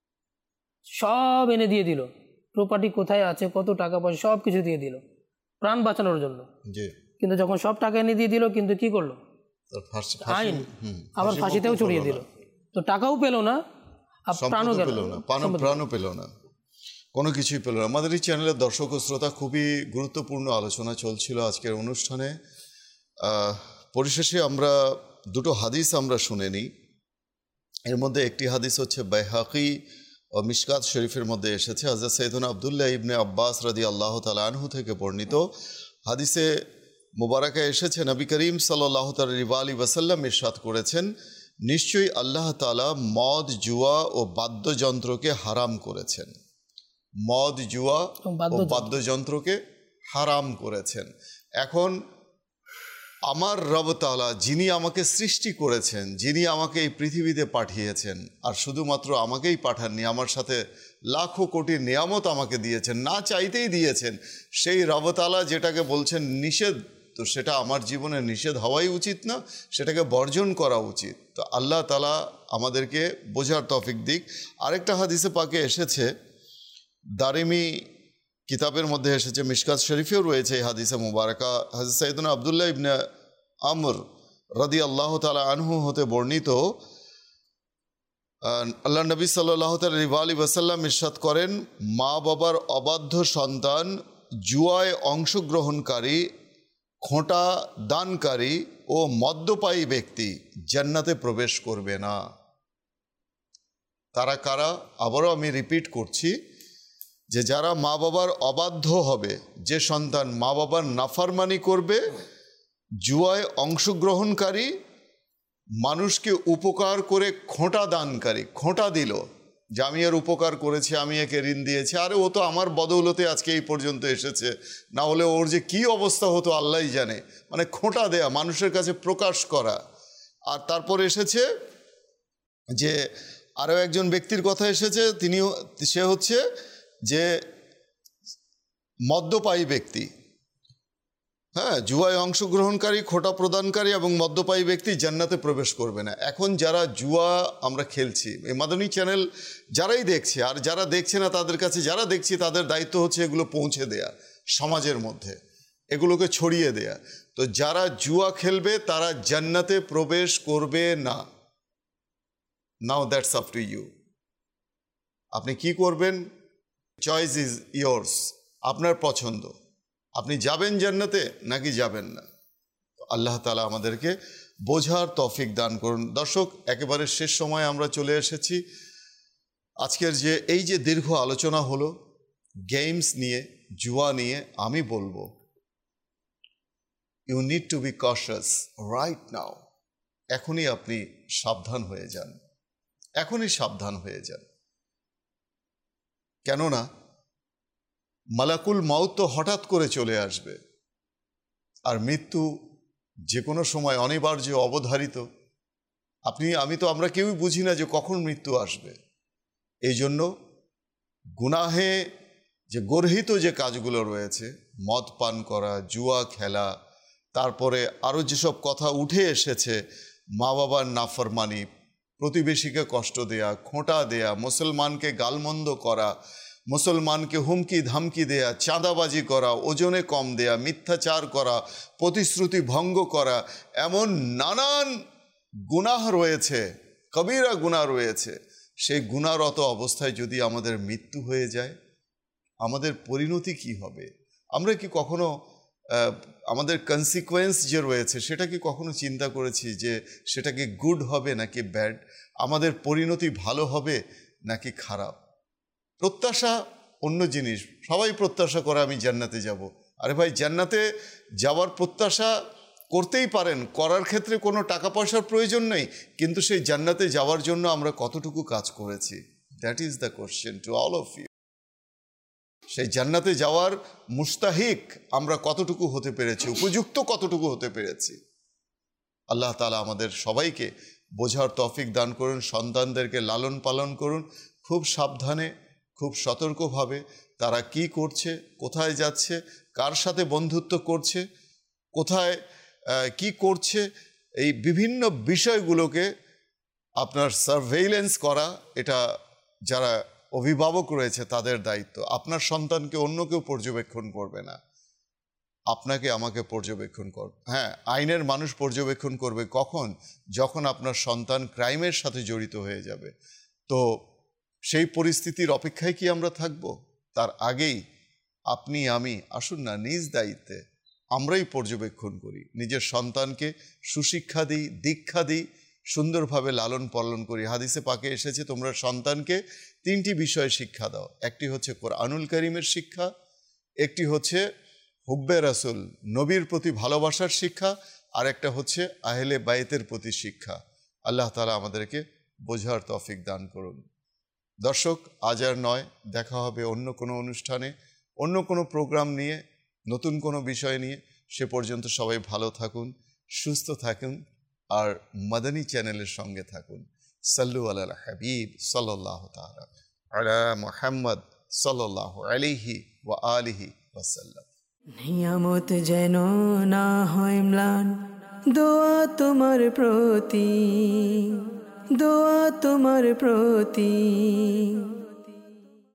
সব এনে দিয়ে দিল, প্রপার্টি কোথায় আছে, কত টাকা পয়সা সব কিছু দিয়ে দিল প্রাণ বাঁচানোর জন্য। জি। কিন্তু যখন সব টাকা এনে দিয়ে দিল, কিন্তু কি করলো? তার ফাঁসি- আইন ফাঁসি- হুম, আবার ফাঁসি ফাঁসিতেও মৌকুফ চড়িয়ে হলো দিল, না। তো টাকাও পেল না, আর প্রাণও সম্পদও গেল পেল না, প্রাণ প্রাণও পেল না, কোনো কিছুই পেল না। আমাদের এই চ্যানেলের দর্শক ও শ্রোতা, খুবই গুরুত্বপূর্ণ আলোচনা চলছিল আজকের অনুষ্ঠানে। আহ, পরিশেষে আমরা দুটো হাদিস আমরা শুনে নিই। এর মধ্যে একটি হাদিস হচ্ছে বাইহাকি ও মিশকাত শরীফের মধ্যে এসেছে, হযরত সৈয়দনা আব্দুল্লাহ ইবনে আব্বাস রাদিয়াল্লাহু তাআলা আনহু থেকে বর্ণিত। হাদিসে মুবারাকা এসেছে, নবী করিম সাল্লাল্লাহু তাআলা আলাইহি ওয়াসাল্লাম ইরশাদ করেছেন, নিশ্চয়ই আল্লাহ তাআলা মদ, জুয়া ও বাদ্যযন্ত্রকে হারাম করেছেন। মদ, জুয়া ও বাদ্যযন্ত্রকে হারাম করেছেন। এখন আমার রব তাআলা, যিনি আমাকে সৃষ্টি করেছেন, যিনি আমাকে এই পৃথিবীতে পাঠিয়েছেন, আর শুধুমাত্র আমাকেই পাঠাননি, আমার সাথে লাখো কোটি নিয়ামত আমাকে দিয়েছেন, না চাইতেই দিয়েছেন, সেই রব তাআলা যেটাকে বলছেন নিষেধ, তো সেটা আমার জীবনে নিষেধ হওয়াই উচিত না, সেটাকে বর্জন করা উচিত। তো আল্লাহ তাআলা আমাদেরকে বোঝার তৌফিক দিক। আরেকটা হাদিসে পাকে এসেছে, দারিমি কিতাবের মধ্যে এসেছে, মিশকাত শরীফেও রয়েছে এই হাদিসে মুবারাকা, হযরত সাইয়েদনা আব্দুল্লাহ ইবনে আমর রাদিয়াল্লাহু তাআলা আনহু হতে বর্ণিত, আল্লাহ নবী সাল্লাল্লাহু আলাইহি ওয়াসাল্লাম ইরশাদ করেন, মা বাবার অবাধ্য সন্তান, জুয়ায় অংশগ্রহণকারী, খোঁটা দানকারী ও মদ্যপায়ী ব্যক্তি জান্নাতে প্রবেশ করবে না। তারা কারা? আবারও আমি রিপিট করছি, যে যারা মা বাবার অবাধ্য হবে, যে সন্তান মা বাবার নাফরমানি করবে, জুয়ায় অংশগ্রহণকারী, মানুষকে উপকার করে খোঁটা দানকারী, খোঁটা দিল যে আমি এর উপকার করেছি, আমি একে ঋণ দিয়েছি, আরে ও তো আমার বদৌলতে আজকে এই পর্যন্ত এসেছে, না হলে ওর যে কি অবস্থা হতো আল্লাহই জানে। মানে খোঁটা দেয়া, মানুষের কাছে প্রকাশ করা। আর তারপর এসেছে যে আরও একজন ব্যক্তির কথা এসেছে, তিনি সে হচ্ছে যে মদ্যপায়ী ব্যক্তি। হ্যাঁ, জুয়ায় অংশগ্রহণকারী, খোঁটা প্রদানকারী এবং মদ্যপায়ী ব্যক্তি জান্নাতে প্রবেশ করবে না। এখন যারা জুয়া আমরা খেলছি, এই মাদানী চ্যানেল যারাই দেখছে, আর যারা দেখছে না তাদের কাছে যারা দেখছি, তাদের দায়িত্ব হচ্ছে এগুলো পৌঁছে দেয়া সমাজের মধ্যে, এগুলোকে ছড়িয়ে দেয়া। তো যারা জুয়া খেলবে তারা জান্নাতে প্রবেশ করবে না। Now that's up to you. আপনি কি করবেন? চয়েস ইজ ইয়োর্স, আপনার পছন্দ। আপনি যাবেন জান্নাতে নাকি যাবেন না। আল্লাহ তাআলা আমাদেরকে বোঝার তৌফিক দান করুন। দর্শক, একেবারে শেষ সময় আমরা চলে এসেছি। আজকের যে এই যে দীর্ঘ আলোচনা হলো গেমস নিয়ে, জুয়া নিয়ে, আমি বলবো you need to be conscious right now. এখনই আপনি সাবধান হয়ে যান, এখনই সাবধান হয়ে যান। কেননা মালাকুল মাউত তো হঠাৎ করে চলে আসবে, আর মৃত্যু যে কোনো সময় অনিবার্য, অবধারিত। আপনি আমি তো আমরা কেউই বুঝি না যে কখন মৃত্যু আসবে। এই জন্য গুনাহে যে গর্হিত যে কাজগুলো রয়েছে, মদ পান করা, জুয়া খেলা, তারপরে আরও যেসব কথা উঠে এসেছে, মা বাবার নাফরমানি, প্রতিবেশীকে কষ্ট দেয়া, খোঁটা দেয়া, মুসলমানকে গালমন্দ করা, মুসলমানকে হুমকি ধামকি দেয়া, চাঁদাবাজি করা, ওজনে কম দেয়া, মিথ্যাচার করা, প্রতিশ্রুতি ভঙ্গ করা, এমন নানান গুনাহ রয়েছে, কবিরা গুনাহ রয়েছে। সেই গুনাহরত অবস্থায় যদি আমাদের মৃত্যু হয়ে যায়, আমাদের পরিণতি কি হবে? আমরা কি কখনো আমাদের কনসিকোয়েন্স যে রয়েছে সেটা কি কখনো চিন্তা করেছি যে সেটা কি গুড হবে নাকি ব্যাড? আমাদের পরিণতি ভালো হবে নাকি খারাপ? প্রত্যাশা অন্য জিনিস। সবাই প্রত্যাশা করে আমি জান্নাতে যাব। আরে ভাই, জান্নাতে যাওয়ার প্রত্যাশা করতেই পারেন, করার ক্ষেত্রে কোনো টাকা পয়সার প্রয়োজন নেই, কিন্তু সেই জান্নাতে যাওয়ার জন্য আমরা কতটুকু কাজ করেছি, that is the question to all of you. সেই জান্নাতে যাওয়ার মুস্তাহিক আমরা কতটুকু হতে পেরেছি, উপযুক্ত কতটুকু হতে পেরেছি। আল্লাহ তাআলা আমাদের সবাইকে বোঝার তৌফিক দান করুন। সন্তানদেরকে লালন পালন করুন খুব সাবধানে, খুব সতর্কভাবে। তারা কি করছে, কোথায় যাচ্ছে, কার সাথে বন্ধুত্ব করছে, কোথায় কি করছে, এই বিভিন্ন বিষয়গুলোকে আপনার সার্ভেইলেন্স করা, এটা যারা অভিভাবক রয়েছে তাদের দায়িত্ব। আপনার সন্তানকে অন্য কেউ পর্যবেক্ষণ করবে না, আপনাকে আমাকে পর্যবেক্ষণ করবে। হ্যাঁ, আইনের মানুষ পর্যবেক্ষণ করবে কখন, যখন আপনার সন্তান ক্রাইমের সাথে জড়িত হয়ে যাবে। তো সেই পরিস্থিতির অপেক্ষায় কি আমরা থাকব? তার আগেই আপনি আমি আসুন না নিজ দায়িত্বে আমরাই পর্যবেক্ষণ করি, নিজের সন্তানকে সুশিক্ষা দিই, দীক্ষা দিই, সুন্দরভাবে লালন পালন করি। হাদিসে পাকে এসেছে, তোমরা সন্তানকে তিনটি বিষয়ে শিক্ষা দাও। একটি হচ্ছে কোরআনুল কারীমের শিক্ষা, একটি হচ্ছে হুব্বে রাসূল, নবীর প্রতি ভালোবাসার শিক্ষা, আর একটা হচ্ছে আহলে বাইতের প্রতি শিক্ষা। আল্লাহ তাআলা আমাদেরকে বোঝার তৌফিক দান করুন। দর্শক, আজ আর নয়, দেখা হবে অন্য কোনো অনুষ্ঠানে, অন্য কোনো প্রোগ্রাম নিয়ে, নতুন কোনো বিষয় নিয়ে। সে পর্যন্ত সবাই ভালো থাকুন, সুস্থ থাকুন, আর মাদানী চ্যানেলের সঙ্গে থাকুন। সাল্লু আলাল হাবিব সাল্লাল্লাহু তাআলা আলা মুহাম্মদ সাল্লাল্লাহু আলাইহি ওয়া আলিহি ওয়াসাল্লাম। নিয়ামত যেন না হয় ম্লান, দোয়া তোমার প্রতি, দোয়া তোমার প্রতি।